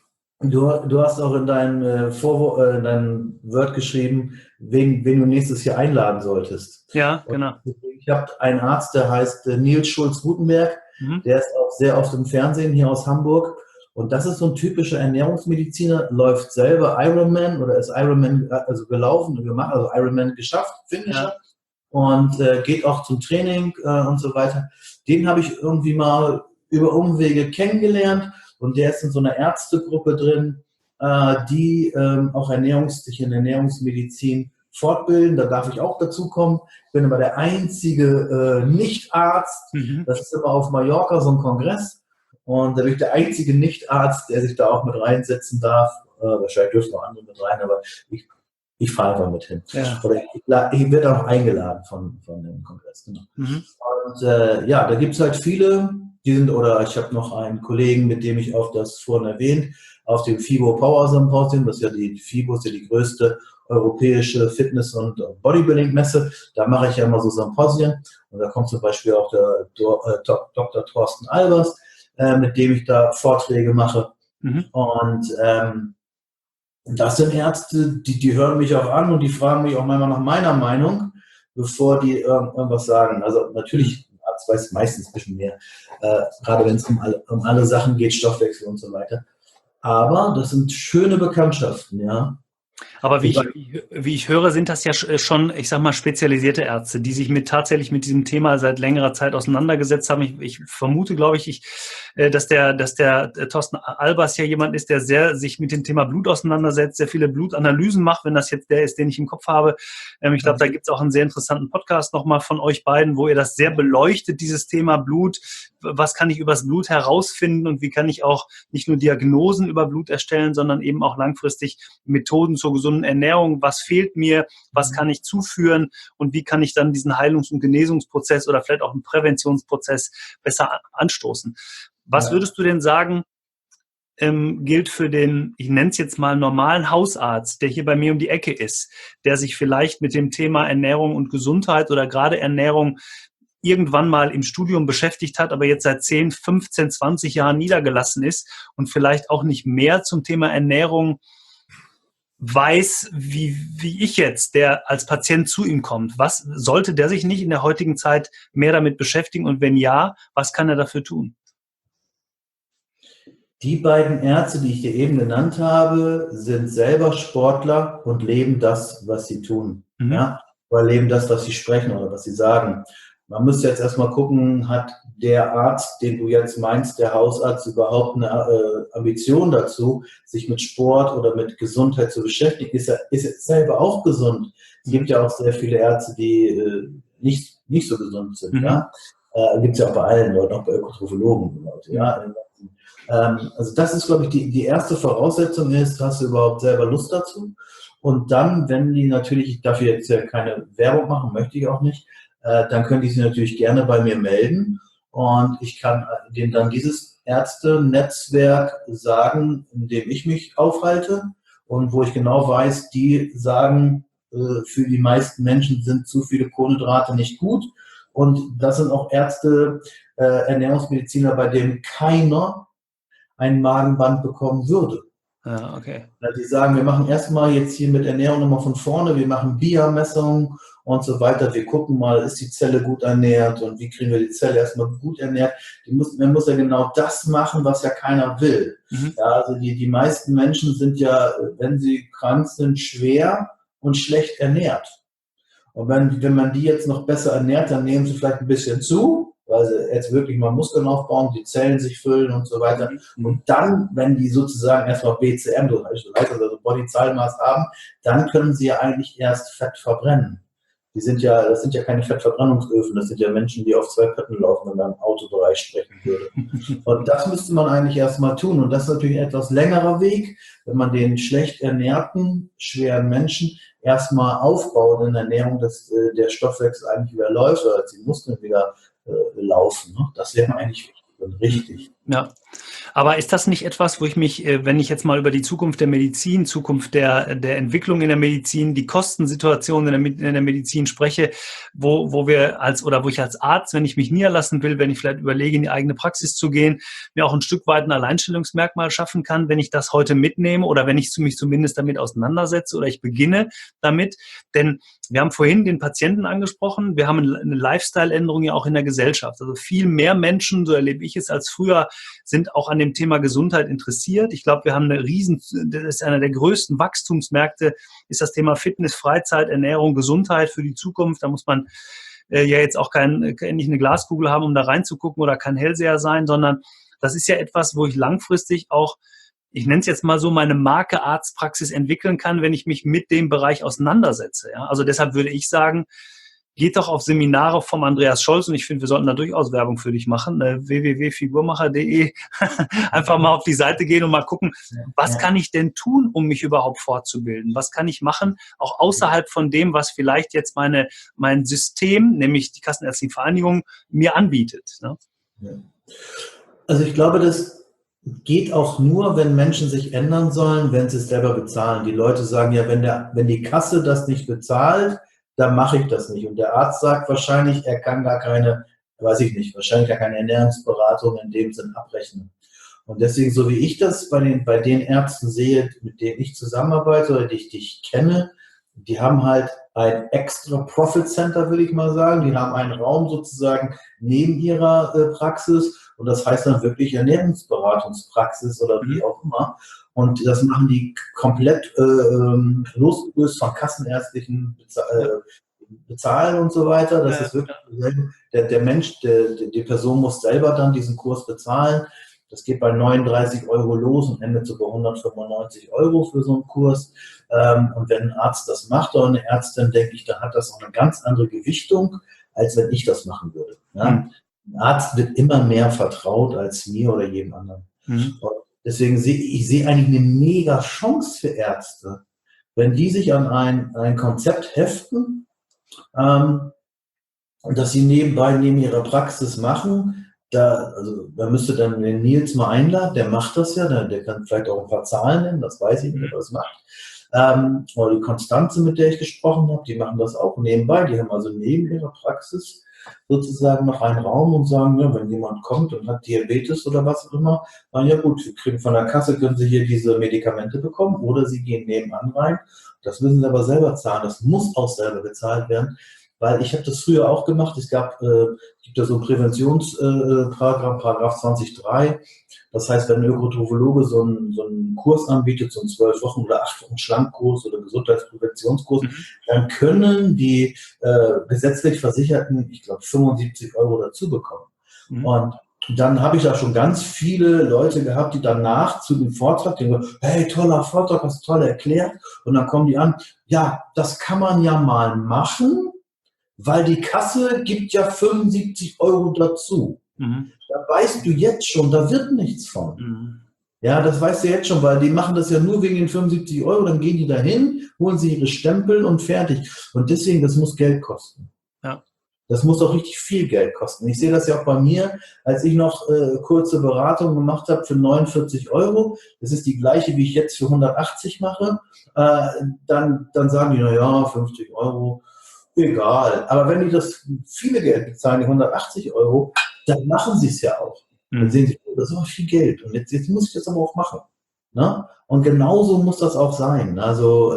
Speaker 2: Du hast auch in in deinem Word geschrieben, wen du nächstes Jahr einladen solltest.
Speaker 1: Ja,
Speaker 2: Und
Speaker 1: genau.
Speaker 2: ich habe einen Arzt, der heißt Nils Schulz-Gutenberg,
Speaker 1: Mhm.
Speaker 2: der ist auch sehr oft im Fernsehen hier aus Hamburg. Und das ist so ein typischer Ernährungsmediziner, läuft selber Ironman oder ist Ironman also gelaufen und gemacht, also Ironman geschafft,
Speaker 1: Ja.
Speaker 2: Finisher. Und geht auch zum Training und so weiter. Den habe ich irgendwie mal über Umwege kennengelernt und der ist in so einer Ärztegruppe drin, die auch sich in Ernährungsmedizin fortbilden. Da darf ich auch dazu kommen. Ich bin aber der einzige Nicht-Arzt.
Speaker 1: Mhm.
Speaker 2: Das ist immer auf Mallorca so ein Kongress. Und da bin ich der einzige Nicht-Arzt, der sich da auch mit reinsetzen darf. Wahrscheinlich dürfen noch andere mit rein, aber ich fahre einfach mit hin.
Speaker 1: Ja.
Speaker 2: Oder ich werde auch eingeladen von dem Kongress. Genau.
Speaker 1: Mhm.
Speaker 2: Und ja, da gibt es halt viele, oder ich habe noch einen Kollegen, mit dem ich auf das vorhin erwähnt, auf dem FIBO Power Symposium, das ist ja die FIBO, ist ja die größte europäische Fitness- und Bodybuilding-Messe. Da mache ich ja immer so Symposien. Und da kommt zum Beispiel auch der Dr. Thorsten Albers, mit dem ich da Vorträge mache.
Speaker 1: Mhm.
Speaker 2: Und das sind Ärzte, die hören mich auch an und die fragen mich auch manchmal nach meiner Meinung, bevor die irgendwas sagen. Also natürlich, ein Arzt weiß meistens ein bisschen mehr, gerade wenn es um alle Sachen geht, Stoffwechsel und so weiter. Aber das sind schöne Bekanntschaften, ja.
Speaker 1: Aber
Speaker 2: Ich weiß,
Speaker 1: wie ich höre, sind das ja schon, ich sag mal, spezialisierte Ärzte, die sich tatsächlich mit diesem Thema seit längerer Zeit auseinandergesetzt haben. Ich vermute, glaube ich, dass der Thorsten Albers ja jemand ist, der sich mit dem Thema Blut auseinandersetzt, sehr viele Blutanalysen macht, wenn das jetzt der ist, den ich im Kopf habe. Ich glaube, da gibt es auch einen sehr interessanten Podcast nochmal von euch beiden, wo ihr das sehr beleuchtet, dieses Thema Blut. Was kann ich übers Blut herausfinden und wie kann ich auch nicht nur Diagnosen über Blut erstellen, sondern eben auch langfristig Methoden zur gesunden Ernährung, was fehlt mir, was kann ich zuführen und wie kann ich dann diesen Heilungs- und Genesungsprozess oder vielleicht auch einen Präventionsprozess besser anstoßen. Was
Speaker 2: ja.
Speaker 1: würdest du denn sagen, gilt für den, ich nenne es jetzt mal normalen Hausarzt, der hier bei mir um die Ecke ist, der sich vielleicht mit dem Thema Ernährung und Gesundheit oder gerade Ernährung irgendwann mal im Studium beschäftigt hat, aber jetzt seit 10, 15, 20 Jahren niedergelassen ist und vielleicht auch nicht mehr zum Thema Ernährung weiß, wie ich jetzt, der als Patient zu ihm kommt. Was sollte der sich nicht in der heutigen Zeit mehr damit beschäftigen? Und wenn ja, was kann er dafür tun?
Speaker 2: Die beiden Ärzte, die ich dir eben genannt habe, sind selber Sportler und leben das, was sie tun. Ja? Oder leben das, was sie sprechen oder was sie sagen. Man müsste jetzt erstmal gucken, hat der Arzt, den du jetzt meinst, der Hausarzt, überhaupt eine Ambition dazu, sich mit Sport oder mit Gesundheit zu beschäftigen? Ist er selber auch gesund? Es gibt ja auch sehr viele Ärzte, die nicht so gesund sind. Ja? Gibt es ja auch bei allen Leuten, auch bei Ökotrophologen. Ja? Also das ist, glaube ich, die erste Voraussetzung ist, hast du überhaupt selber Lust dazu? Und dann, wenn die natürlich, ich darf jetzt ja keine Werbung machen, möchte ich auch nicht, dann können die sich natürlich gerne bei mir melden und ich kann denen dann dieses Ärzte-Netzwerk sagen, in dem ich mich aufhalte und wo ich genau weiß, die sagen, für die meisten Menschen sind zu viele Kohlenhydrate nicht gut und das sind auch Ärzte, Ernährungsmediziner, bei denen keiner ein Magenband bekommen würde.
Speaker 1: Ja, okay.
Speaker 2: Die sagen, wir machen erstmal jetzt hier mit Ernährung nochmal von vorne, wir machen BIA-Messungen und so weiter. Wir gucken mal, ist die Zelle gut ernährt und wie kriegen wir die Zelle erstmal gut ernährt. Man muss ja genau das machen, was ja keiner will. Ja, also die meisten Menschen sind ja, wenn sie krank sind, schwer und schlecht ernährt. Und wenn man die jetzt noch besser ernährt, dann nehmen sie vielleicht ein bisschen zu, weil sie jetzt wirklich mal Muskeln aufbauen, die Zellen sich füllen und so weiter. Und dann, wenn die sozusagen erstmal BCM, also Body Muscle Mass haben, dann können sie ja eigentlich erst Fett verbrennen. Das sind ja keine Fettverbrennungsöfen, das sind ja Menschen, die auf 2 Pötten laufen, wenn man im Autobereich sprechen würde. Und das müsste man eigentlich erstmal tun. Und das ist natürlich ein etwas längerer Weg, wenn man den schlecht ernährten, schweren Menschen erstmal aufbaut in der Ernährung, dass der Stoffwechsel eigentlich wieder läuft oder dass die Muskeln wieder laufen. Ne? Das wäre eigentlich wichtig und richtig.
Speaker 1: Ja, aber ist das nicht etwas, wo ich mich, wenn ich jetzt mal über die Zukunft der Medizin, Zukunft der Entwicklung in der Medizin, die Kostensituation in der Medizin spreche, wo ich als Arzt, wenn ich mich niederlassen will, wenn ich vielleicht überlege, in die eigene Praxis zu gehen, mir auch ein Stück weit ein Alleinstellungsmerkmal schaffen kann, wenn ich das heute mitnehme oder wenn ich mich zumindest damit auseinandersetze oder ich beginne damit. Denn wir haben vorhin den Patienten angesprochen, wir haben eine Lifestyle-Änderung ja auch in der Gesellschaft. Also viel mehr Menschen, so erlebe ich es als früher, sind auch an dem Thema Gesundheit interessiert. Ich glaube, wir haben das ist einer der größten Wachstumsmärkte, ist das Thema Fitness, Freizeit, Ernährung, Gesundheit für die Zukunft. Da muss man ja jetzt auch nicht eine Glaskugel haben, um da reinzugucken oder kein Hellseher sein, sondern das ist ja etwas, wo ich langfristig auch, ich nenne es jetzt mal so, meine Marke Arztpraxis entwickeln kann, wenn ich mich mit dem Bereich auseinandersetze. Ja? Also deshalb würde ich sagen, geht doch auf Seminare vom Andreas Scholz und ich finde, wir sollten da durchaus Werbung für dich machen. www.figurmacher.de einfach mal auf die Seite gehen und mal gucken, was kann ich denn tun, um mich überhaupt fortzubilden? Was kann ich machen, auch außerhalb von dem, was vielleicht jetzt mein System, nämlich die Kassenärztliche Vereinigung, mir anbietet. Ne?
Speaker 2: Ja. Also ich glaube, das geht auch nur, wenn Menschen sich ändern sollen, wenn sie es selber bezahlen. Die Leute sagen ja, wenn die Kasse das nicht bezahlt, dann mache ich das nicht. Und der Arzt sagt wahrscheinlich, er kann gar keine, wahrscheinlich gar keine Ernährungsberatung in dem Sinn abrechnen. Und deswegen, so wie ich das bei den Ärzten sehe, mit denen ich zusammenarbeite oder die ich kenne, die haben halt ein extra Profit Center, würde ich mal sagen. Die haben einen Raum sozusagen neben ihrer Praxis und das heißt dann wirklich Ernährungsberatungspraxis oder wie auch immer. Und das machen die komplett losgelöst von kassenärztlichen Bezahlen und so weiter. Das ist wirklich der Mensch, die Person muss selber dann diesen Kurs bezahlen. Das geht bei 39 € los und endet so bei 195 € für so einen Kurs. Und wenn ein Arzt das macht oder eine Ärztin, denke ich, dann hat das auch eine ganz andere Gewichtung, als wenn ich das machen würde. Ja? Ein Arzt wird immer mehr vertraut als mir oder jedem anderen. Und deswegen sehe ich eigentlich eine mega Chance für Ärzte, wenn die sich an ein Konzept heften, dass sie neben ihrer Praxis machen. Da müsste dann den Nils mal einladen, der macht das ja, der kann vielleicht auch ein paar Zahlen nennen, das weiß ich nicht, ob er das macht. Oder die Konstanze, mit der ich gesprochen habe, die machen das auch nebenbei, die haben also neben ihrer Praxis sozusagen noch einen Raum und sagen, ja, wenn jemand kommt und hat Diabetes oder was auch immer, dann ja gut, wir kriegen von der Kasse, können Sie hier diese Medikamente bekommen oder Sie gehen nebenan rein. Das müssen Sie aber selber zahlen, das muss auch selber bezahlt werden. Weil ich habe das früher auch gemacht. Es gibt ja so einen Präventionsparagraph, Paragraph 20.3. Das heißt, wenn ein Ökotrophologe so einen Kurs anbietet, so einen 12 Wochen oder 8 Wochen Schlankkurs oder Gesundheitspräventionskurs, dann können die gesetzlich Versicherten, ich glaube, 75 Euro dazu bekommen. Und dann habe ich da schon ganz viele Leute gehabt, die danach zu dem Vortrag, die sagen, hey, toller Vortrag, hast du toll erklärt. Und dann kommen die an, ja, das kann man ja mal machen, weil die Kasse gibt ja 75 Euro dazu. Da weißt du jetzt schon, da wird nichts von. Ja, das weißt du jetzt schon, weil die machen das ja nur wegen den 75 Euro, dann gehen die dahin, holen sie ihre Stempel und fertig. Und deswegen, das muss Geld kosten.
Speaker 1: Ja.
Speaker 2: Das muss auch richtig viel Geld kosten. Ich sehe das ja auch bei mir, als ich noch kurze Beratung gemacht habe für 49 Euro. Das ist die gleiche, wie ich jetzt für 180 mache. Dann sagen die, naja, 50 Euro, egal. Aber wenn die das viele Geld bezahlen, die 180 Euro, dann machen sie es ja auch. Dann sehen sie, oh, das ist aber viel Geld. Und jetzt muss ich das aber auch machen. Ne? Und genauso muss das auch sein. Also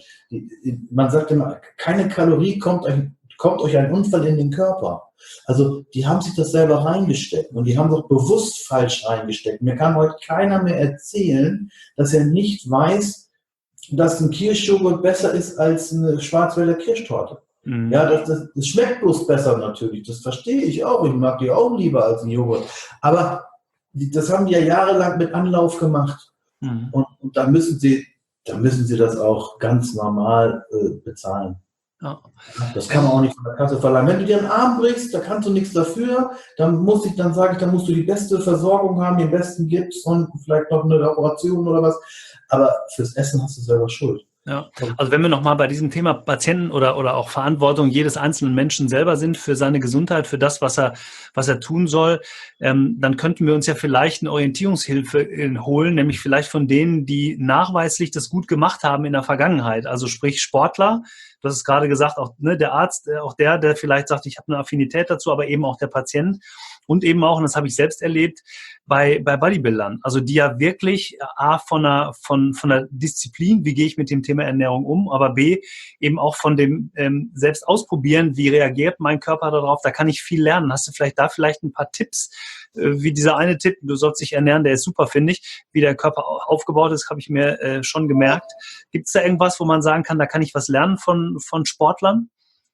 Speaker 2: man sagt immer, keine Kalorie kommt euch ein Unfall in den Körper. Also die haben sich das selber reingesteckt und die haben doch bewusst falsch reingesteckt. Mir kann heute keiner mehr erzählen, dass er nicht weiß, dass ein Kirschjoghurt besser ist als eine Schwarzwälder Kirschtorte. Ja, das schmeckt bloß besser natürlich. Das verstehe ich auch. Ich mag die auch lieber als ein Joghurt. Aber das haben die ja jahrelang mit Anlauf gemacht. Und da müssen sie das auch ganz normal bezahlen. Ja. Das kann man auch nicht von der Kasse verlangen. Wenn du dir einen Arm brichst, da kannst du nichts dafür, dann musst du die beste Versorgung haben, den besten Gips und vielleicht noch eine Operation oder was. Aber fürs Essen hast du selber Schuld.
Speaker 1: Ja, also wenn wir nochmal bei diesem Thema Patienten oder auch Verantwortung jedes einzelnen Menschen selber sind für seine Gesundheit, für das, was er tun soll, dann könnten wir uns ja vielleicht eine Orientierungshilfe holen, nämlich vielleicht von denen, die nachweislich das gut gemacht haben in der Vergangenheit. Also sprich Sportler, du hast es gerade gesagt, auch der Arzt, auch der vielleicht sagt, ich habe eine Affinität dazu, aber eben auch der Patient. Und eben auch, und das habe ich selbst erlebt, bei Bodybuildern, also die ja wirklich A, von der Disziplin, wie gehe ich mit dem Thema Ernährung um, aber B, eben auch von dem selbst ausprobieren, wie reagiert mein Körper darauf, da kann ich viel lernen. Hast du vielleicht ein paar Tipps, wie dieser eine Tipp, du sollst dich ernähren, der ist super, finde ich, wie der Körper aufgebaut ist, habe ich mir schon gemerkt. Gibt es da irgendwas, wo man sagen kann, da kann ich was lernen von Sportlern?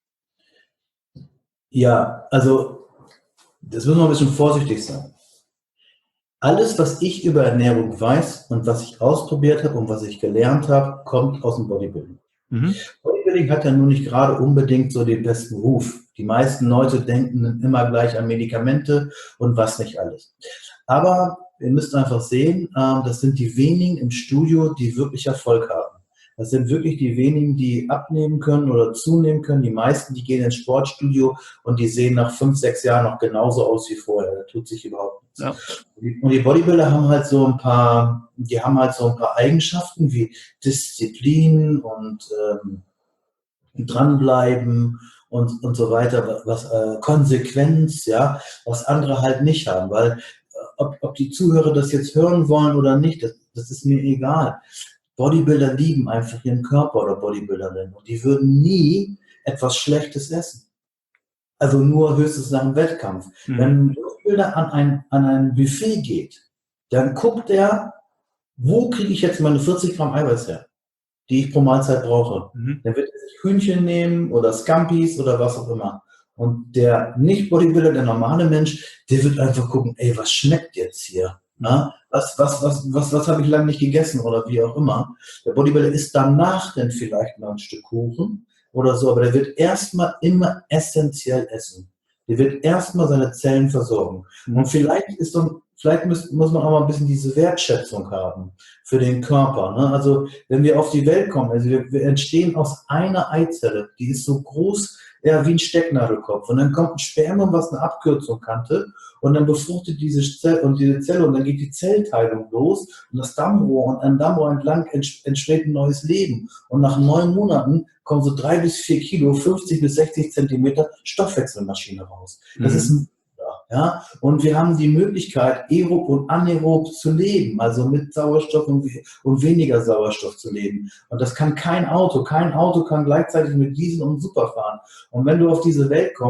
Speaker 2: Ja, also das müssen wir ein bisschen vorsichtig sein. Alles, was ich über Ernährung weiß und was ich ausprobiert habe und was ich gelernt habe, kommt aus dem Bodybuilding. Bodybuilding hat ja nun nicht gerade unbedingt so den besten Ruf. Die meisten Leute denken immer gleich an Medikamente und was nicht alles. Aber ihr müsst einfach sehen, das sind die wenigen im Studio, die wirklich Erfolg haben. Das sind wirklich die wenigen, die abnehmen können oder zunehmen können. Die meisten, die gehen ins Sportstudio und die sehen nach 5, 6 Jahren noch genauso aus wie vorher. Da tut sich überhaupt nichts. Ja. Und die Bodybuilder haben halt so ein paar Eigenschaften wie Disziplin und dranbleiben und so weiter, was Konsequenz, ja, was andere halt nicht haben. Weil ob die Zuhörer das jetzt hören wollen oder nicht, das ist mir egal. Bodybuilder lieben einfach ihren Körper oder Bodybuilderinnen und die würden nie etwas Schlechtes essen. Also nur höchstens nach dem Wettkampf. Wenn ein Bodybuilder an ein Buffet geht, dann guckt er, wo kriege ich jetzt meine 40 Gramm Eiweiß her, die ich pro Mahlzeit brauche. Dann wird er sich Hühnchen nehmen oder Scampis oder was auch immer. Und der Nicht-Bodybuilder, der normale Mensch, der wird einfach gucken, ey, was schmeckt jetzt hier? Na, was habe ich lange nicht gegessen oder wie auch immer. Der Bodybuilder isst danach dann vielleicht mal ein Stück Kuchen oder so, aber der wird erstmal immer essentiell essen. Der wird erstmal seine Zellen versorgen. Und vielleicht muss man auch mal ein bisschen diese Wertschätzung haben für den Körper. Ne? Also wenn wir auf die Welt kommen, also wir entstehen aus einer Eizelle, die ist so groß, ja, wie ein Stecknadelkopf. Und dann kommt ein Spermium, was eine Abkürzung kannte, und dann befruchtet diese Zelle und dann geht die Zellteilung los und das Dammrohr und am Dammrohr entlang entsteht ein neues Leben. Und nach 9 Monaten kommen so 3 bis 4 Kilo, 50 bis 60 Zentimeter Stoffwechselmaschine raus. Das ist ein ja, und wir haben die Möglichkeit, aerob und anaerob zu leben, also mit Sauerstoff und weniger Sauerstoff zu leben. Und das kann kein Auto. Kein Auto kann gleichzeitig mit Diesel und Super fahren. Und wenn du auf diese Welt kommst,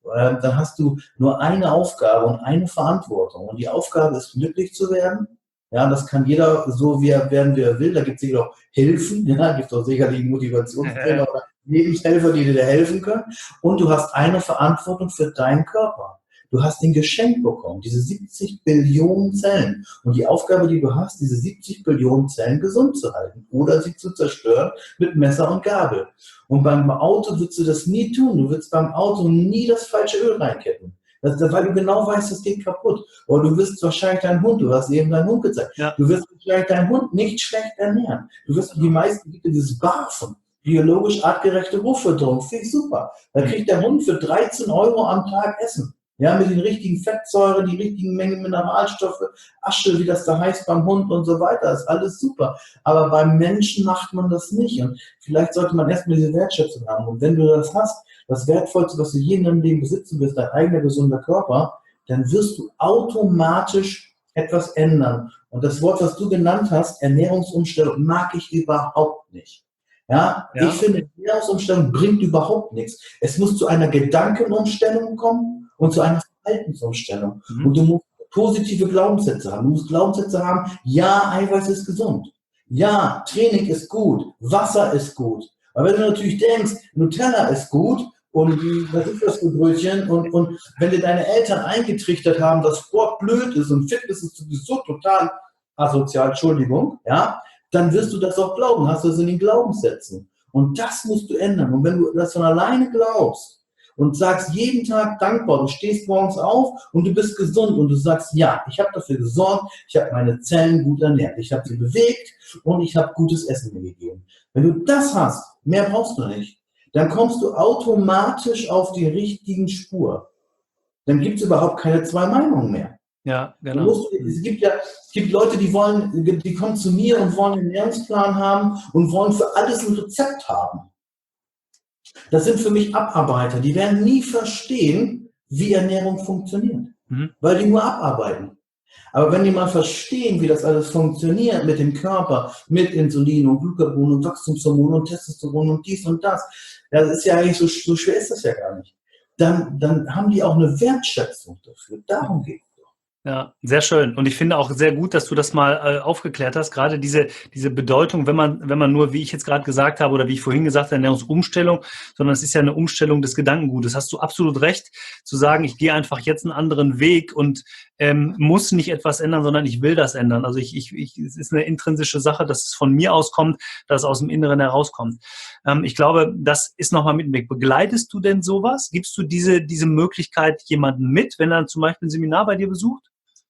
Speaker 2: dann hast du nur eine Aufgabe und eine Verantwortung. Und die Aufgabe ist, glücklich zu werden. Ja, das kann jeder so werden, wie er will. Da gibt es sicher auch Hilfen, ja, gibt es auch sicherlich Motivationstrainer oder Lebenshelfer, die dir da helfen können. Und du hast eine Verantwortung für deinen Körper. Du hast den geschenkt bekommen, diese 70 Billionen Zellen. Und die Aufgabe, die du hast, diese 70 Billionen Zellen gesund zu halten oder sie zu zerstören mit Messer und Gabel. Und beim Auto würdest du das nie tun. Du würdest beim Auto nie das falsche Öl reinkippen. Weil du genau weißt, das geht kaputt. Oder du wirst wahrscheinlich deinen Hund, du hast eben deinen Hund gezeigt, du wirst wahrscheinlich deinen Hund nicht schlecht ernähren. Du wirst die meisten gibt dieses BAFen, biologisch artgerechte Hochfütterung, finde ich super. Da kriegt der Hund für 13 Euro am Tag Essen. Ja, mit den richtigen Fettsäuren, die richtigen Mengen Mineralstoffe, Asche, wie das da heißt beim Hund und so weiter, ist alles super. Aber beim Menschen macht man das nicht. Und vielleicht sollte man erstmal diese Wertschätzung haben. Und wenn du das hast, das Wertvollste, was du je in deinem Leben besitzen wirst, dein eigener gesunder Körper, dann wirst du automatisch etwas ändern. Und das Wort, was du genannt hast, Ernährungsumstellung, mag ich überhaupt nicht. Ja, ich finde, Ernährungsumstellung bringt überhaupt nichts. Es muss zu einer Gedankenumstellung kommen und zu einer Verhaltensumstellung. Und du musst positive Glaubenssätze haben. Du musst Glaubenssätze haben, ja, Eiweiß ist gesund. Ja, Training ist gut. Wasser ist gut. Aber wenn du natürlich denkst, Nutella ist gut und was ist das für Brötchen und wenn dir deine Eltern eingetrichtert haben, dass Sport blöd ist und Fitness ist sowieso total asozial, Entschuldigung, ja, dann wirst du das auch glauben, hast du das in den Glaubenssätzen. Und das musst du ändern. Und wenn du das von alleine glaubst und sagst jeden Tag dankbar, du stehst morgens auf und du bist gesund und du sagst, ja, ich habe dafür gesorgt, ich habe meine Zellen gut ernährt, ich habe sie bewegt und ich habe gutes Essen mir gegeben. Wenn du das hast, mehr brauchst du nicht, dann kommst du automatisch auf die richtigen Spur. Dann gibt es überhaupt keine zwei Meinungen mehr.
Speaker 1: Ja, genau.
Speaker 2: Es gibt Leute, die kommen zu mir und wollen einen Ernährungsplan haben und wollen für alles ein Rezept haben. Das sind für mich Abarbeiter, die werden nie verstehen, wie Ernährung funktioniert, weil die nur abarbeiten. Aber wenn die mal verstehen, wie das alles funktioniert mit dem Körper, mit Insulin und Glucagon und Wachstumshormon und Testosteron und dies und das, das ist ja eigentlich so schwer ist das ja gar nicht. Dann haben die auch eine Wertschätzung dafür. Darum geht es.
Speaker 1: Ja, sehr schön. Und ich finde auch sehr gut, dass du das mal aufgeklärt hast. Gerade diese Bedeutung, wenn man nur, wie ich jetzt gerade gesagt habe oder wie ich vorhin gesagt habe, Ernährungsumstellung, sondern es ist ja eine Umstellung des Gedankengutes. Hast du absolut recht, zu sagen, ich gehe einfach jetzt einen anderen Weg und muss nicht etwas ändern, sondern ich will das ändern. Also es ist eine intrinsische Sache, dass es von mir auskommt, dass es aus dem Inneren herauskommt. Ich glaube, das ist nochmal mit dem Weg. Begleitest du denn sowas? Gibst du diese Möglichkeit jemandem mit, wenn er zum Beispiel ein Seminar bei dir besucht?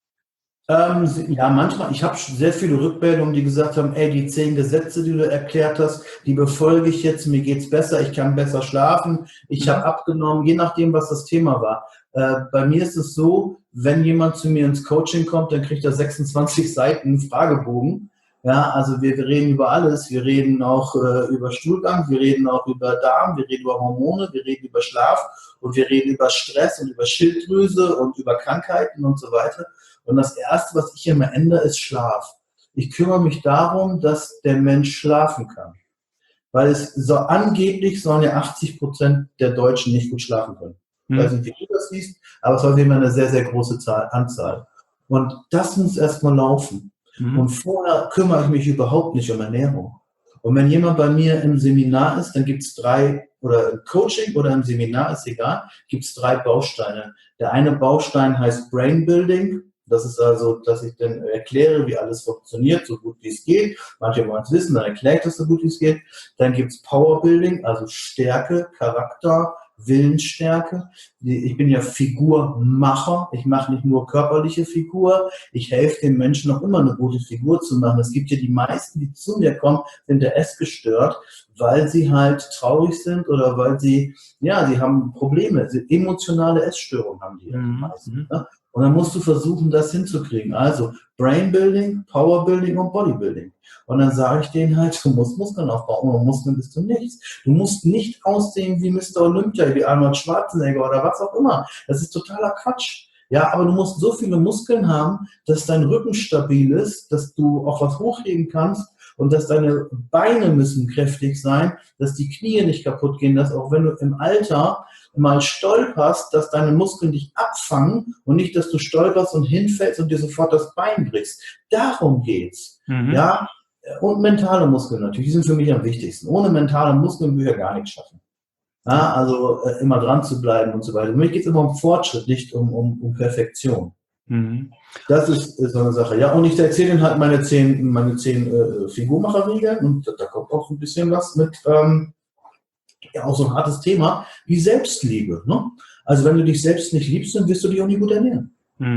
Speaker 2: Ja, manchmal. Ich habe sehr viele Rückmeldungen, die gesagt haben, ey, die 10 Gesetze, die du erklärt hast, die befolge ich jetzt, mir geht's besser, ich kann besser schlafen, ich habe abgenommen, je nachdem, was das Thema war. Bei mir ist es so, wenn jemand zu mir ins Coaching kommt, dann kriegt er 26 Seiten Fragebogen. Ja, also wir reden über alles. Wir reden auch über Stuhlgang, wir reden auch über Darm, wir reden über Hormone, wir reden über Schlaf und wir reden über Stress und über Schilddrüse und über Krankheiten und so weiter. Und das Erste, was ich immer ändere, ist Schlaf. Ich kümmere mich darum, dass der Mensch schlafen kann. Weil angeblich sollen ja 80% der Deutschen nicht gut schlafen können. Ich weiß nicht, wie du das siehst, aber es war immer eine sehr, sehr große Anzahl. Und das muss erstmal laufen. Und vorher kümmere ich mich überhaupt nicht um Ernährung. Und wenn jemand bei mir im Seminar ist, dann gibt es 3, oder im Coaching oder im Seminar, ist egal, gibt es 3 Bausteine. Der eine Baustein heißt Brain Building. Das ist also, dass ich dann erkläre, wie alles funktioniert, so gut wie es geht. Manche wollen es wissen, dann erkläre ich das so gut wie es geht. Dann gibt es Power Building, also Stärke, Charakter, Willensstärke. Ich bin ja Figurmacher. Ich mache nicht nur körperliche Figur. Ich helfe den Menschen auch immer eine gute Figur zu machen. Es gibt ja die meisten, die zu mir kommen, sind ja essgestört, weil sie halt traurig sind oder weil sie haben Probleme. Emotionale Essstörungen haben die meisten. Ne? Und dann musst du versuchen, das hinzukriegen. Also Brain Building, Power Building und Body Building. Und dann sage ich denen halt, du musst Muskeln aufbauen. Ohne Muskeln bist du nichts. Du musst nicht aussehen wie Mr. Olympia, wie Arnold Schwarzenegger oder was auch immer. Das ist totaler Quatsch. Ja, aber du musst so viele Muskeln haben, dass dein Rücken stabil ist, dass du auch was hochheben kannst und dass deine Beine müssen kräftig sein, dass die Knie nicht kaputt gehen, dass auch wenn du im Alter mal stolperst, dass deine Muskeln dich abfangen und nicht, dass du stolperst und hinfällst und dir sofort das Bein brichst. Darum geht's. Ja, und mentale Muskeln natürlich, die sind für mich am wichtigsten. Ohne mentale Muskeln würde ich ja gar nichts schaffen. Ja, also immer dran zu bleiben und so weiter. Für mich geht es immer um Fortschritt, nicht um Perfektion. Das ist so eine Sache. Ja, und ich erzähle Ihnen halt meine zehn Figurmacherregeln und da kommt auch ein bisschen was mit, ja, auch so ein hartes Thema wie Selbstliebe. Ne? Also wenn du dich selbst nicht liebst, dann wirst du dich auch nicht gut ernähren.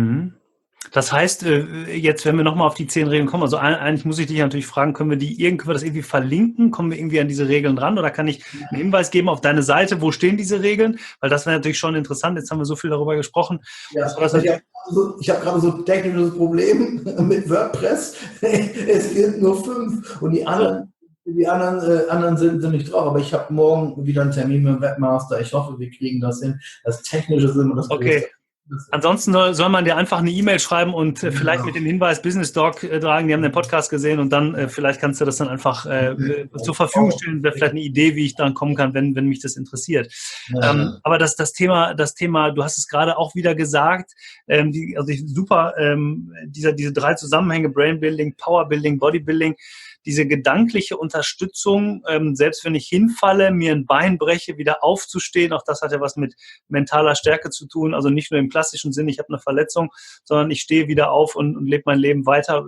Speaker 1: Das heißt, jetzt, wenn wir nochmal auf die 10 Regeln kommen, also eigentlich muss ich dich natürlich fragen, können wir das irgendwie verlinken? Kommen wir irgendwie an diese Regeln ran? Oder kann ich einen Hinweis geben auf deine Seite, wo stehen diese Regeln? Weil das wäre natürlich schon interessant. Jetzt haben wir so viel darüber gesprochen.
Speaker 2: Ja, ich habe gerade so ein technisches Problem mit WordPress. Es gibt nur 5 und die anderen sind nicht drauf. Aber ich habe morgen wieder einen Termin mit dem Webmaster. Ich hoffe, wir kriegen das hin. Das Technische ist immer das
Speaker 1: Größte. Ansonsten soll man dir einfach eine E-Mail schreiben und vielleicht mit dem Hinweis Business Doc tragen, die haben den Podcast gesehen und dann vielleicht kannst du das dann einfach zur Verfügung stellen. Wäre vielleicht eine Idee, wie ich dann kommen kann, wenn mich das interessiert. Aber das Thema, du hast es gerade auch wieder gesagt, super, diese 3 Zusammenhänge, Brain Building, Power Building, Body Building, diese gedankliche Unterstützung, selbst wenn ich hinfalle, mir ein Bein breche, wieder aufzustehen, auch das hat ja was mit mentaler Stärke zu tun, also nicht nur im klassischen Sinn, ich habe eine Verletzung, sondern ich stehe wieder auf und lebe mein Leben weiter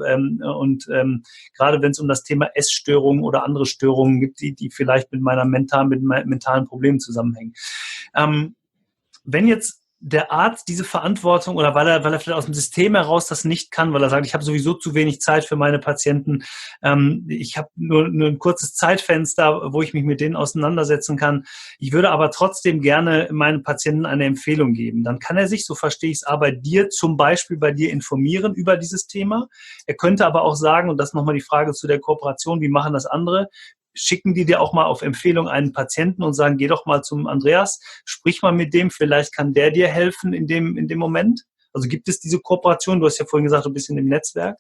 Speaker 1: gerade wenn es um das Thema Essstörungen oder andere Störungen gibt, die vielleicht mit mentalen Problemen zusammenhängen. Wenn jetzt der Arzt diese Verantwortung oder weil er vielleicht aus dem System heraus das nicht kann, weil er sagt, ich habe sowieso zu wenig Zeit für meine Patienten, ich habe nur ein kurzes Zeitfenster, wo ich mich mit denen auseinandersetzen kann. Ich würde aber trotzdem gerne meinen Patienten eine Empfehlung geben. Dann kann er sich, so verstehe ich es, zum Beispiel bei dir informieren über dieses Thema. Er könnte aber auch sagen, und das ist nochmal die Frage zu der Kooperation, wie machen das andere? Schicken die dir auch mal auf Empfehlung einen Patienten und sagen, geh doch mal zum Andreas, sprich mal mit dem, vielleicht kann der dir helfen in dem Moment. Also gibt es diese Kooperation? Du hast ja vorhin gesagt, du bist in dem Netzwerk.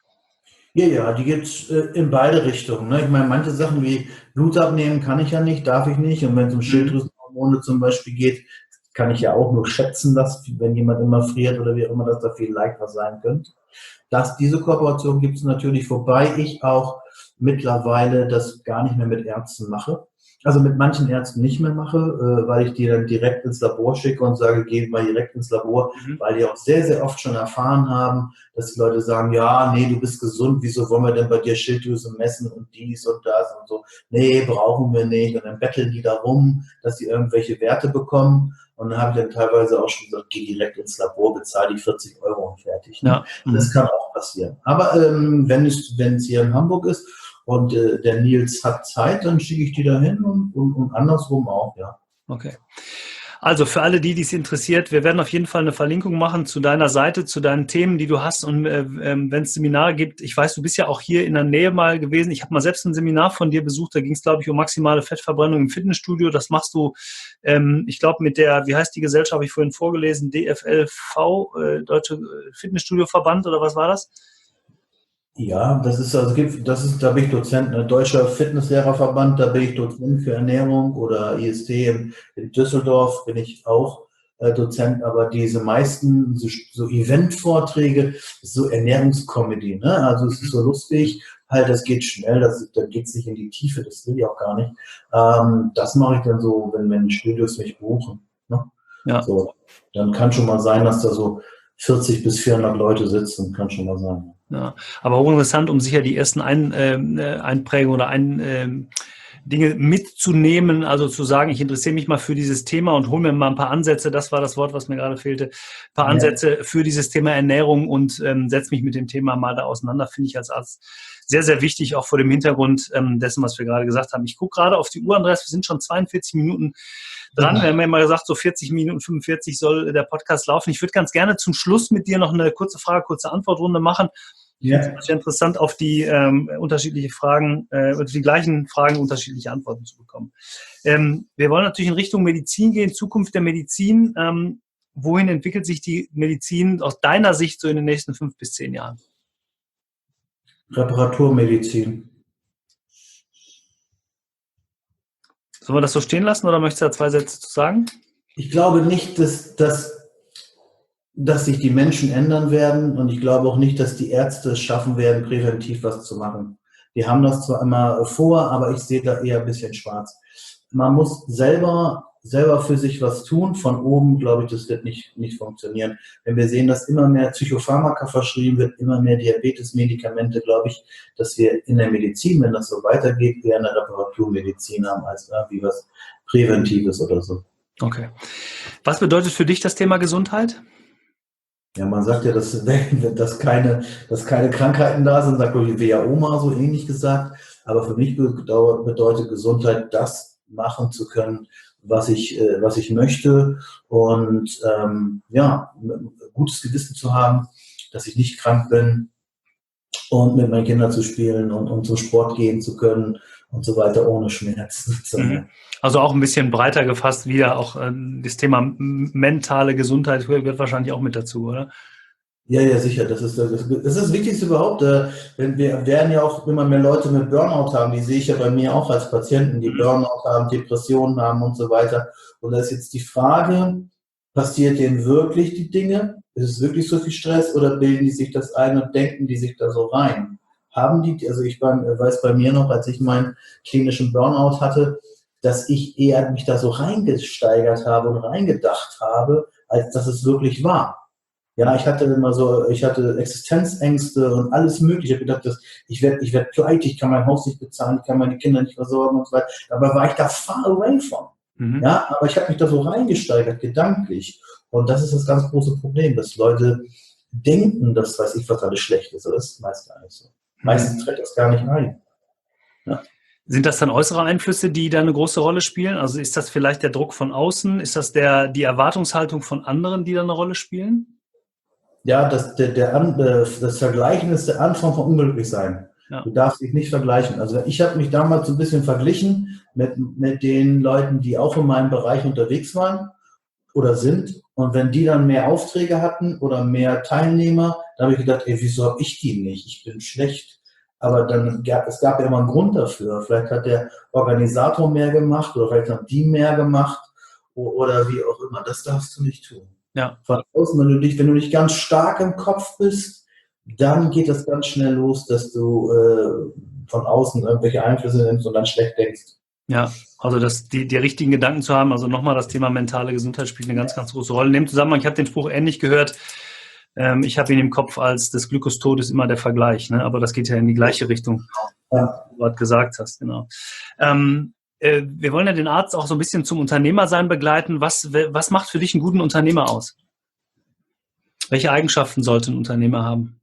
Speaker 2: Ja, die gibt es in beide Richtungen. Ne? Ich meine, manche Sachen wie Blut abnehmen kann ich ja nicht, darf ich nicht. Und wenn es um Schilddrüsenhormone zum Beispiel geht, kann ich ja auch nur schätzen, dass, wenn jemand immer friert oder wie auch immer, dass da vielleicht was sein könnte. Diese Kooperation gibt es natürlich, wobei ich auch mittlerweile das gar nicht mehr mit Ärzten mache. Also mit manchen Ärzten nicht mehr mache, weil ich die dann direkt ins Labor schicke und sage, geh mal direkt ins Labor, weil die auch sehr, sehr oft schon erfahren haben, dass die Leute sagen, ja, nee, du bist gesund, wieso wollen wir denn bei dir Schilddrüse messen und dies und das und so. Nee, brauchen wir nicht. Und dann betteln die darum, dass sie irgendwelche Werte bekommen. Und dann habe ich dann teilweise auch schon gesagt, geh direkt ins Labor, bezahle die 40 € und fertig. Ne? Ja. Das kann auch passieren. Aber wenn es hier in Hamburg ist, und der Nils hat Zeit, dann schicke ich die da hin und andersrum auch, ja.
Speaker 1: Okay. Also für alle, die es interessiert, wir werden auf jeden Fall eine Verlinkung machen zu deiner Seite, zu deinen Themen, die du hast. Und wenn es Seminare gibt, ich weiß, du bist ja auch hier in der Nähe mal gewesen. Ich habe mal selbst ein Seminar von dir besucht, da ging es, glaube ich, um maximale Fettverbrennung im Fitnessstudio. Das machst du, ich glaube, mit der, wie heißt die Gesellschaft, habe ich vorhin vorgelesen, DFLV, Deutsche Fitnessstudio-Verband oder was war das?
Speaker 2: Ja, da bin ich Dozent, ne? Deutscher Fitnesslehrerverband, da bin ich Dozent für Ernährung oder IST in Düsseldorf bin ich auch Dozent, aber diese meisten so Event-Vorträge, so Ernährungskomödie, ne? Also es ist so lustig, halt, das geht schnell, da geht es nicht in die Tiefe, das will ich auch gar nicht. Das mache ich dann so, wenn Studios mich buchen. Ne? Ja. So, dann kann schon mal sein, dass da so 40 bis 400 Leute sitzen, kann schon mal sein.
Speaker 1: Ja, aber auch interessant, um sicher die ersten Einprägungen oder Dinge mitzunehmen, also zu sagen, ich interessiere mich mal für dieses Thema und hole mir mal ein paar Ansätze, das war das Wort, was mir gerade fehlte, ein paar Ansätze für dieses Thema Ernährung und setze mich mit dem Thema mal da auseinander, finde ich als Arzt sehr, sehr wichtig, auch vor dem Hintergrund dessen, was wir gerade gesagt haben. Ich gucke gerade auf die Uhr, Andreas, wir sind schon 42 Minuten dran. Wir haben ja immer gesagt, so 40 Minuten, 45 soll der Podcast laufen. Ich würde ganz gerne zum Schluss mit dir noch eine kurze Frage, kurze Antwortrunde machen. Ja. Es ist interessant, auf die unterschiedliche Fragen, die gleichen Fragen unterschiedliche Antworten zu bekommen. Wir wollen natürlich in Richtung Medizin gehen, Zukunft der Medizin. Wohin entwickelt sich die Medizin aus deiner Sicht so in den nächsten 5 bis 10 Jahren?
Speaker 2: Reparaturmedizin.
Speaker 1: Sollen wir das so stehen lassen oder möchtest du da 2 Sätze zu sagen?
Speaker 2: Ich glaube nicht, dass sich die Menschen ändern werden und ich glaube auch nicht, dass die Ärzte es schaffen werden, präventiv was zu machen. Die haben das zwar immer vor, aber ich sehe da eher ein bisschen schwarz. Man muss selber für sich was tun. Von oben, glaube ich, das wird nicht funktionieren. Wenn wir sehen, dass immer mehr Psychopharmaka verschrieben wird, immer mehr Diabetesmedikamente, glaube ich, dass wir in der Medizin, wenn das so weitergeht, eher eine Reparaturmedizin haben, als irgendwie was Präventives oder so.
Speaker 1: Okay. Was bedeutet für dich das Thema Gesundheit?
Speaker 2: Ja, man sagt ja, dass keine Krankheiten da sind, sagt die WHO mal so ähnlich gesagt. Aber für mich bedeutet Gesundheit, das machen zu können, was ich möchte und ja, ein gutes Gewissen zu haben, dass ich nicht krank bin und mit meinen Kindern zu spielen und zum Sport gehen zu können und so weiter ohne Schmerzen.
Speaker 1: Also auch ein bisschen breiter gefasst wieder, auch das Thema mentale Gesundheit gehört wahrscheinlich auch mit dazu, oder?
Speaker 2: Ja, sicher. Das ist das Wichtigste überhaupt. Wir werden ja auch immer mehr Leute mit Burnout haben. Die sehe ich ja bei mir auch als Patienten, die Burnout haben, Depressionen haben und so weiter. Und da ist jetzt die Frage, passiert denen wirklich die Dinge? Ist es wirklich so viel Stress oder bilden die sich das ein und denken die sich da so rein? Haben die, also ich weiß bei mir noch, als ich meinen klinischen Burnout hatte, dass ich eher mich da so reingesteigert habe und reingedacht habe, als dass es wirklich war. Ja, ich hatte Existenzängste und alles Mögliche. Ich habe gedacht, ich werde pleite, ich kann mein Haus nicht bezahlen, ich kann meine Kinder nicht versorgen und so weiter. Dabei war ich da far away von. Ja, aber ich habe mich da so reingesteigert, gedanklich. Und das ist das ganz große Problem, dass Leute denken, dass weiß ich was alles schlecht ist. Aber das ist meist gar nicht so. Meistens tritt das gar nicht ein. Ja.
Speaker 1: Sind das dann äußere Einflüsse, die da eine große Rolle spielen? Also ist das vielleicht der Druck von außen? Ist das die Erwartungshaltung von anderen, die da eine Rolle spielen?
Speaker 2: Ja, das Vergleichen ist der Anfang von Unglücklichsein. Ja. Du darfst dich nicht vergleichen. Also ich habe mich damals so ein bisschen verglichen mit den Leuten, die auch in meinem Bereich unterwegs waren oder sind. Und wenn die dann mehr Aufträge hatten oder mehr Teilnehmer, dann habe ich gedacht, ey, wieso habe ich die nicht? Ich bin schlecht. Aber es gab ja immer einen Grund dafür. Vielleicht hat der Organisator mehr gemacht oder vielleicht haben die mehr gemacht oder wie auch immer. Das darfst du nicht tun.
Speaker 1: Ja.
Speaker 2: Von außen, wenn du nicht ganz stark im Kopf bist, dann geht das ganz schnell los, dass du von außen irgendwelche Einflüsse nimmst und dann schlecht denkst.
Speaker 1: Ja, also die richtigen Gedanken zu haben, also nochmal das Thema mentale Gesundheit spielt eine ganz, ganz große Rolle. In dem Zusammenhang, ich habe den Spruch ähnlich gehört, ich habe ihn im Kopf als das Glück des Todes immer der Vergleich, ne? Aber das geht ja in die gleiche Richtung, ja. Wie du gerade gesagt hast, genau. Wir wollen ja den Arzt auch so ein bisschen zum Unternehmersein begleiten. Was macht für dich einen guten Unternehmer aus? Welche Eigenschaften sollte ein Unternehmer haben?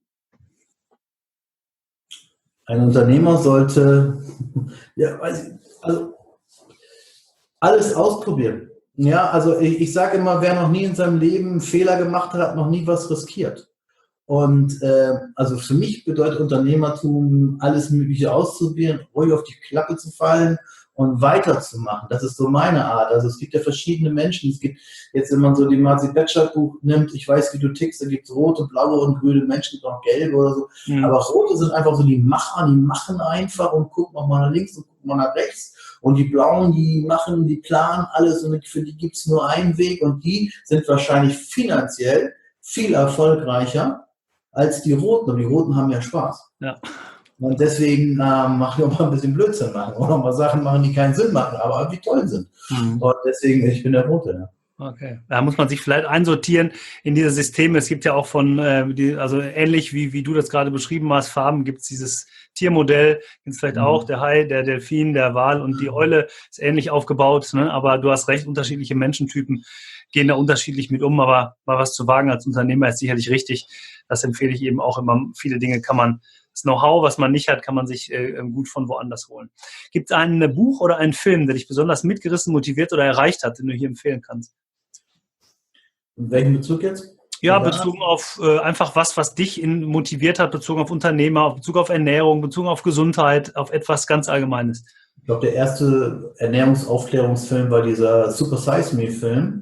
Speaker 2: Ein Unternehmer sollte also alles ausprobieren. Ja, also ich sage immer, wer noch nie in seinem Leben einen Fehler gemacht hat, hat noch nie was riskiert. Und also für mich bedeutet Unternehmertum, alles Mögliche auszuprobieren, ruhig auf die Klappe zu fallen und weiterzumachen. Das ist so meine Art. Also es gibt ja verschiedene Menschen. Es gibt jetzt, wenn man so die Marzi-Betschart-Buch nimmt, ich weiß, wie du tickst, da gibt es rote, blaue und grüne Menschen, auch gelbe oder so. Mhm. Aber rote sind einfach so die Macher, die machen einfach und gucken auch mal nach links und gucken mal nach rechts. Und die blauen, die machen, die planen alles und für die gibt es nur einen Weg und die sind wahrscheinlich finanziell viel erfolgreicher als die Roten. Und die Roten haben ja Spaß.
Speaker 1: Ja.
Speaker 2: Und deswegen machen wir auch mal ein bisschen Blödsinn machen oder mal Sachen machen, die keinen Sinn machen, aber irgendwie toll sind. Mhm. Und deswegen, ich bin der Rote. Ja.
Speaker 1: Okay, da muss man sich vielleicht einsortieren in diese Systeme. Es gibt ja auch also ähnlich wie du das gerade beschrieben hast, Farben, gibt es dieses Tiermodell, gibt es vielleicht auch, der Hai, der Delfin, der Wal und die Eule ist ähnlich aufgebaut, ne? Aber du hast recht, unterschiedliche Menschentypen gehen da unterschiedlich mit um, aber mal was zu wagen als Unternehmer ist sicherlich richtig. Das empfehle ich eben auch immer. Viele Dinge kann man, das Know-how, was man nicht hat, kann man sich gut von woanders holen. Gibt es ein Buch oder einen Film, der dich besonders mitgerissen, motiviert oder erreicht hat, den du hier empfehlen kannst?
Speaker 2: In welchem Bezug jetzt?
Speaker 1: Ja, bezogen auf einfach was dich motiviert hat, bezogen auf Unternehmer, bezogen auf Ernährung, bezogen auf Gesundheit, auf etwas ganz Allgemeines.
Speaker 2: Ich glaube, der erste Ernährungsaufklärungsfilm war dieser Super Size Me Film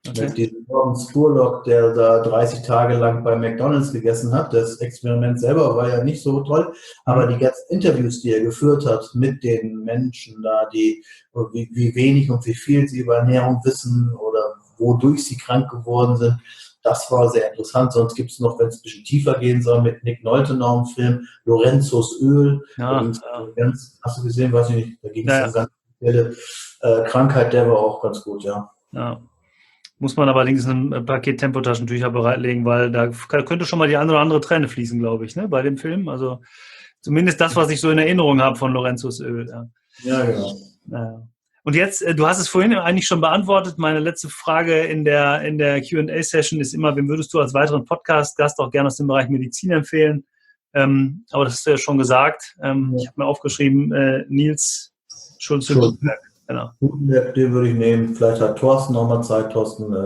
Speaker 1: Okay.
Speaker 2: Mit diesem Gordon Spurlock, der da 30 Tage lang bei McDonald's gegessen hat. Das Experiment selber war ja nicht so toll, aber die ganzen Interviews, die er geführt hat mit den Menschen da, die wie wenig und wie viel sie über Ernährung wissen oder wodurch sie krank geworden sind, das war sehr interessant. Sonst gibt es noch, wenn es ein bisschen tiefer gehen soll, mit Nick Nolte noch einen Film, Lorenzos Öl. Hast du gesehen, weiß ich nicht, da ging es um ganz spezielle Krankheit, der war auch ganz gut, ja.
Speaker 1: Ja. Muss man allerdings ein Paket Tempotaschentücher bereitlegen, weil da könnte schon mal die eine oder andere Träne fließen, glaube ich, ne, bei dem Film. Also zumindest das, was ich so in Erinnerung habe von Lorenzos Öl.
Speaker 2: Ja, genau.
Speaker 1: Ja. Und jetzt, du hast es vorhin eigentlich schon beantwortet. Meine letzte Frage in der Q&A-Session ist immer, wen würdest du als weiteren Podcast-Gast auch gerne aus dem Bereich Medizin empfehlen? Aber das hast du ja schon gesagt. Ich habe mir aufgeschrieben, Nils Schulze-Gutenberg. Genau.
Speaker 2: Gutenberg, den würde ich nehmen. Vielleicht hat Thorsten noch mal Zeit. Thorsten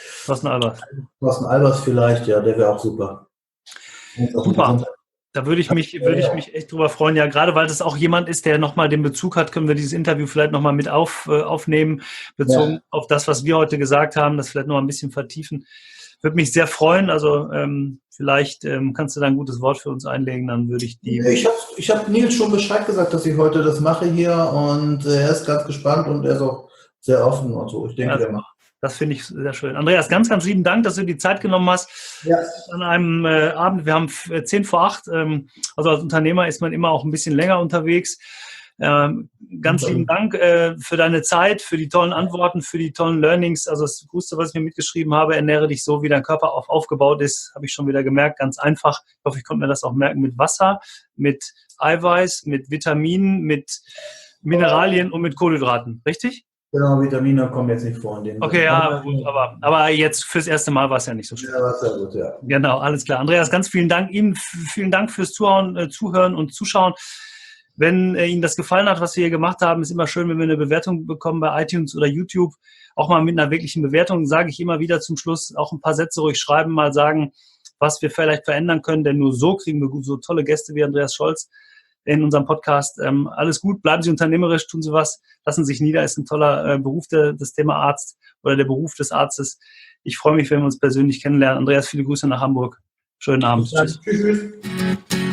Speaker 2: Albers vielleicht, ja, der wäre auch super.
Speaker 1: Super. Da würde ich mich echt drüber freuen. Ja, gerade weil das auch jemand ist, der nochmal den Bezug hat, können wir dieses Interview vielleicht nochmal mit aufnehmen, bezogen auf das, was wir heute gesagt haben, das vielleicht noch ein bisschen vertiefen. Würde mich sehr freuen. Also vielleicht kannst du da ein gutes Wort für uns einlegen, dann würde ich die...
Speaker 2: Ich hab Nils schon Bescheid gesagt, dass ich heute das mache hier und er ist ganz gespannt und er ist auch sehr offen und so. Ich denke, der macht.
Speaker 1: Das finde ich sehr schön. Andreas, ganz, ganz lieben Dank, dass du die Zeit genommen hast.
Speaker 2: Ja.
Speaker 1: An einem Abend, wir haben 10 vor 8, also als Unternehmer ist man immer auch ein bisschen länger unterwegs. Ganz lieben Dank für deine Zeit, für die tollen Antworten, für die tollen Learnings. Also das Größte, was ich mir mitgeschrieben habe, ernähre dich so, wie dein Körper aufgebaut ist, habe ich schon wieder gemerkt, ganz einfach. Ich hoffe, ich konnte mir das auch merken mit Wasser, mit Eiweiß, mit Vitaminen, mit Mineralien und mit Kohlenhydraten. Richtig?
Speaker 2: Genau, Vitamine kommen jetzt nicht vor in dem.
Speaker 1: Okay, ja, gut, aber jetzt fürs erste Mal war es ja nicht so schlimm.
Speaker 2: Ja, war sehr gut, ja.
Speaker 1: Genau, alles klar. Andreas, ganz vielen Dank Ihnen, vielen Dank fürs Zuhören und Zuschauen. Wenn Ihnen das gefallen hat, was wir hier gemacht haben, ist immer schön, wenn wir eine Bewertung bekommen bei iTunes oder YouTube. Auch mal mit einer wirklichen Bewertung, sage ich immer wieder zum Schluss, auch ein paar Sätze ruhig schreiben, mal sagen, was wir vielleicht verändern können, denn nur so kriegen wir so tolle Gäste wie Andreas Scholz in unserem Podcast. Alles gut, bleiben Sie unternehmerisch, tun Sie was, lassen Sie sich nieder, ist ein toller Beruf, das Thema Arzt oder der Beruf des Arztes. Ich freue mich, wenn wir uns persönlich kennenlernen. Andreas, viele Grüße nach Hamburg. Schönen Abend.
Speaker 2: Tschüss.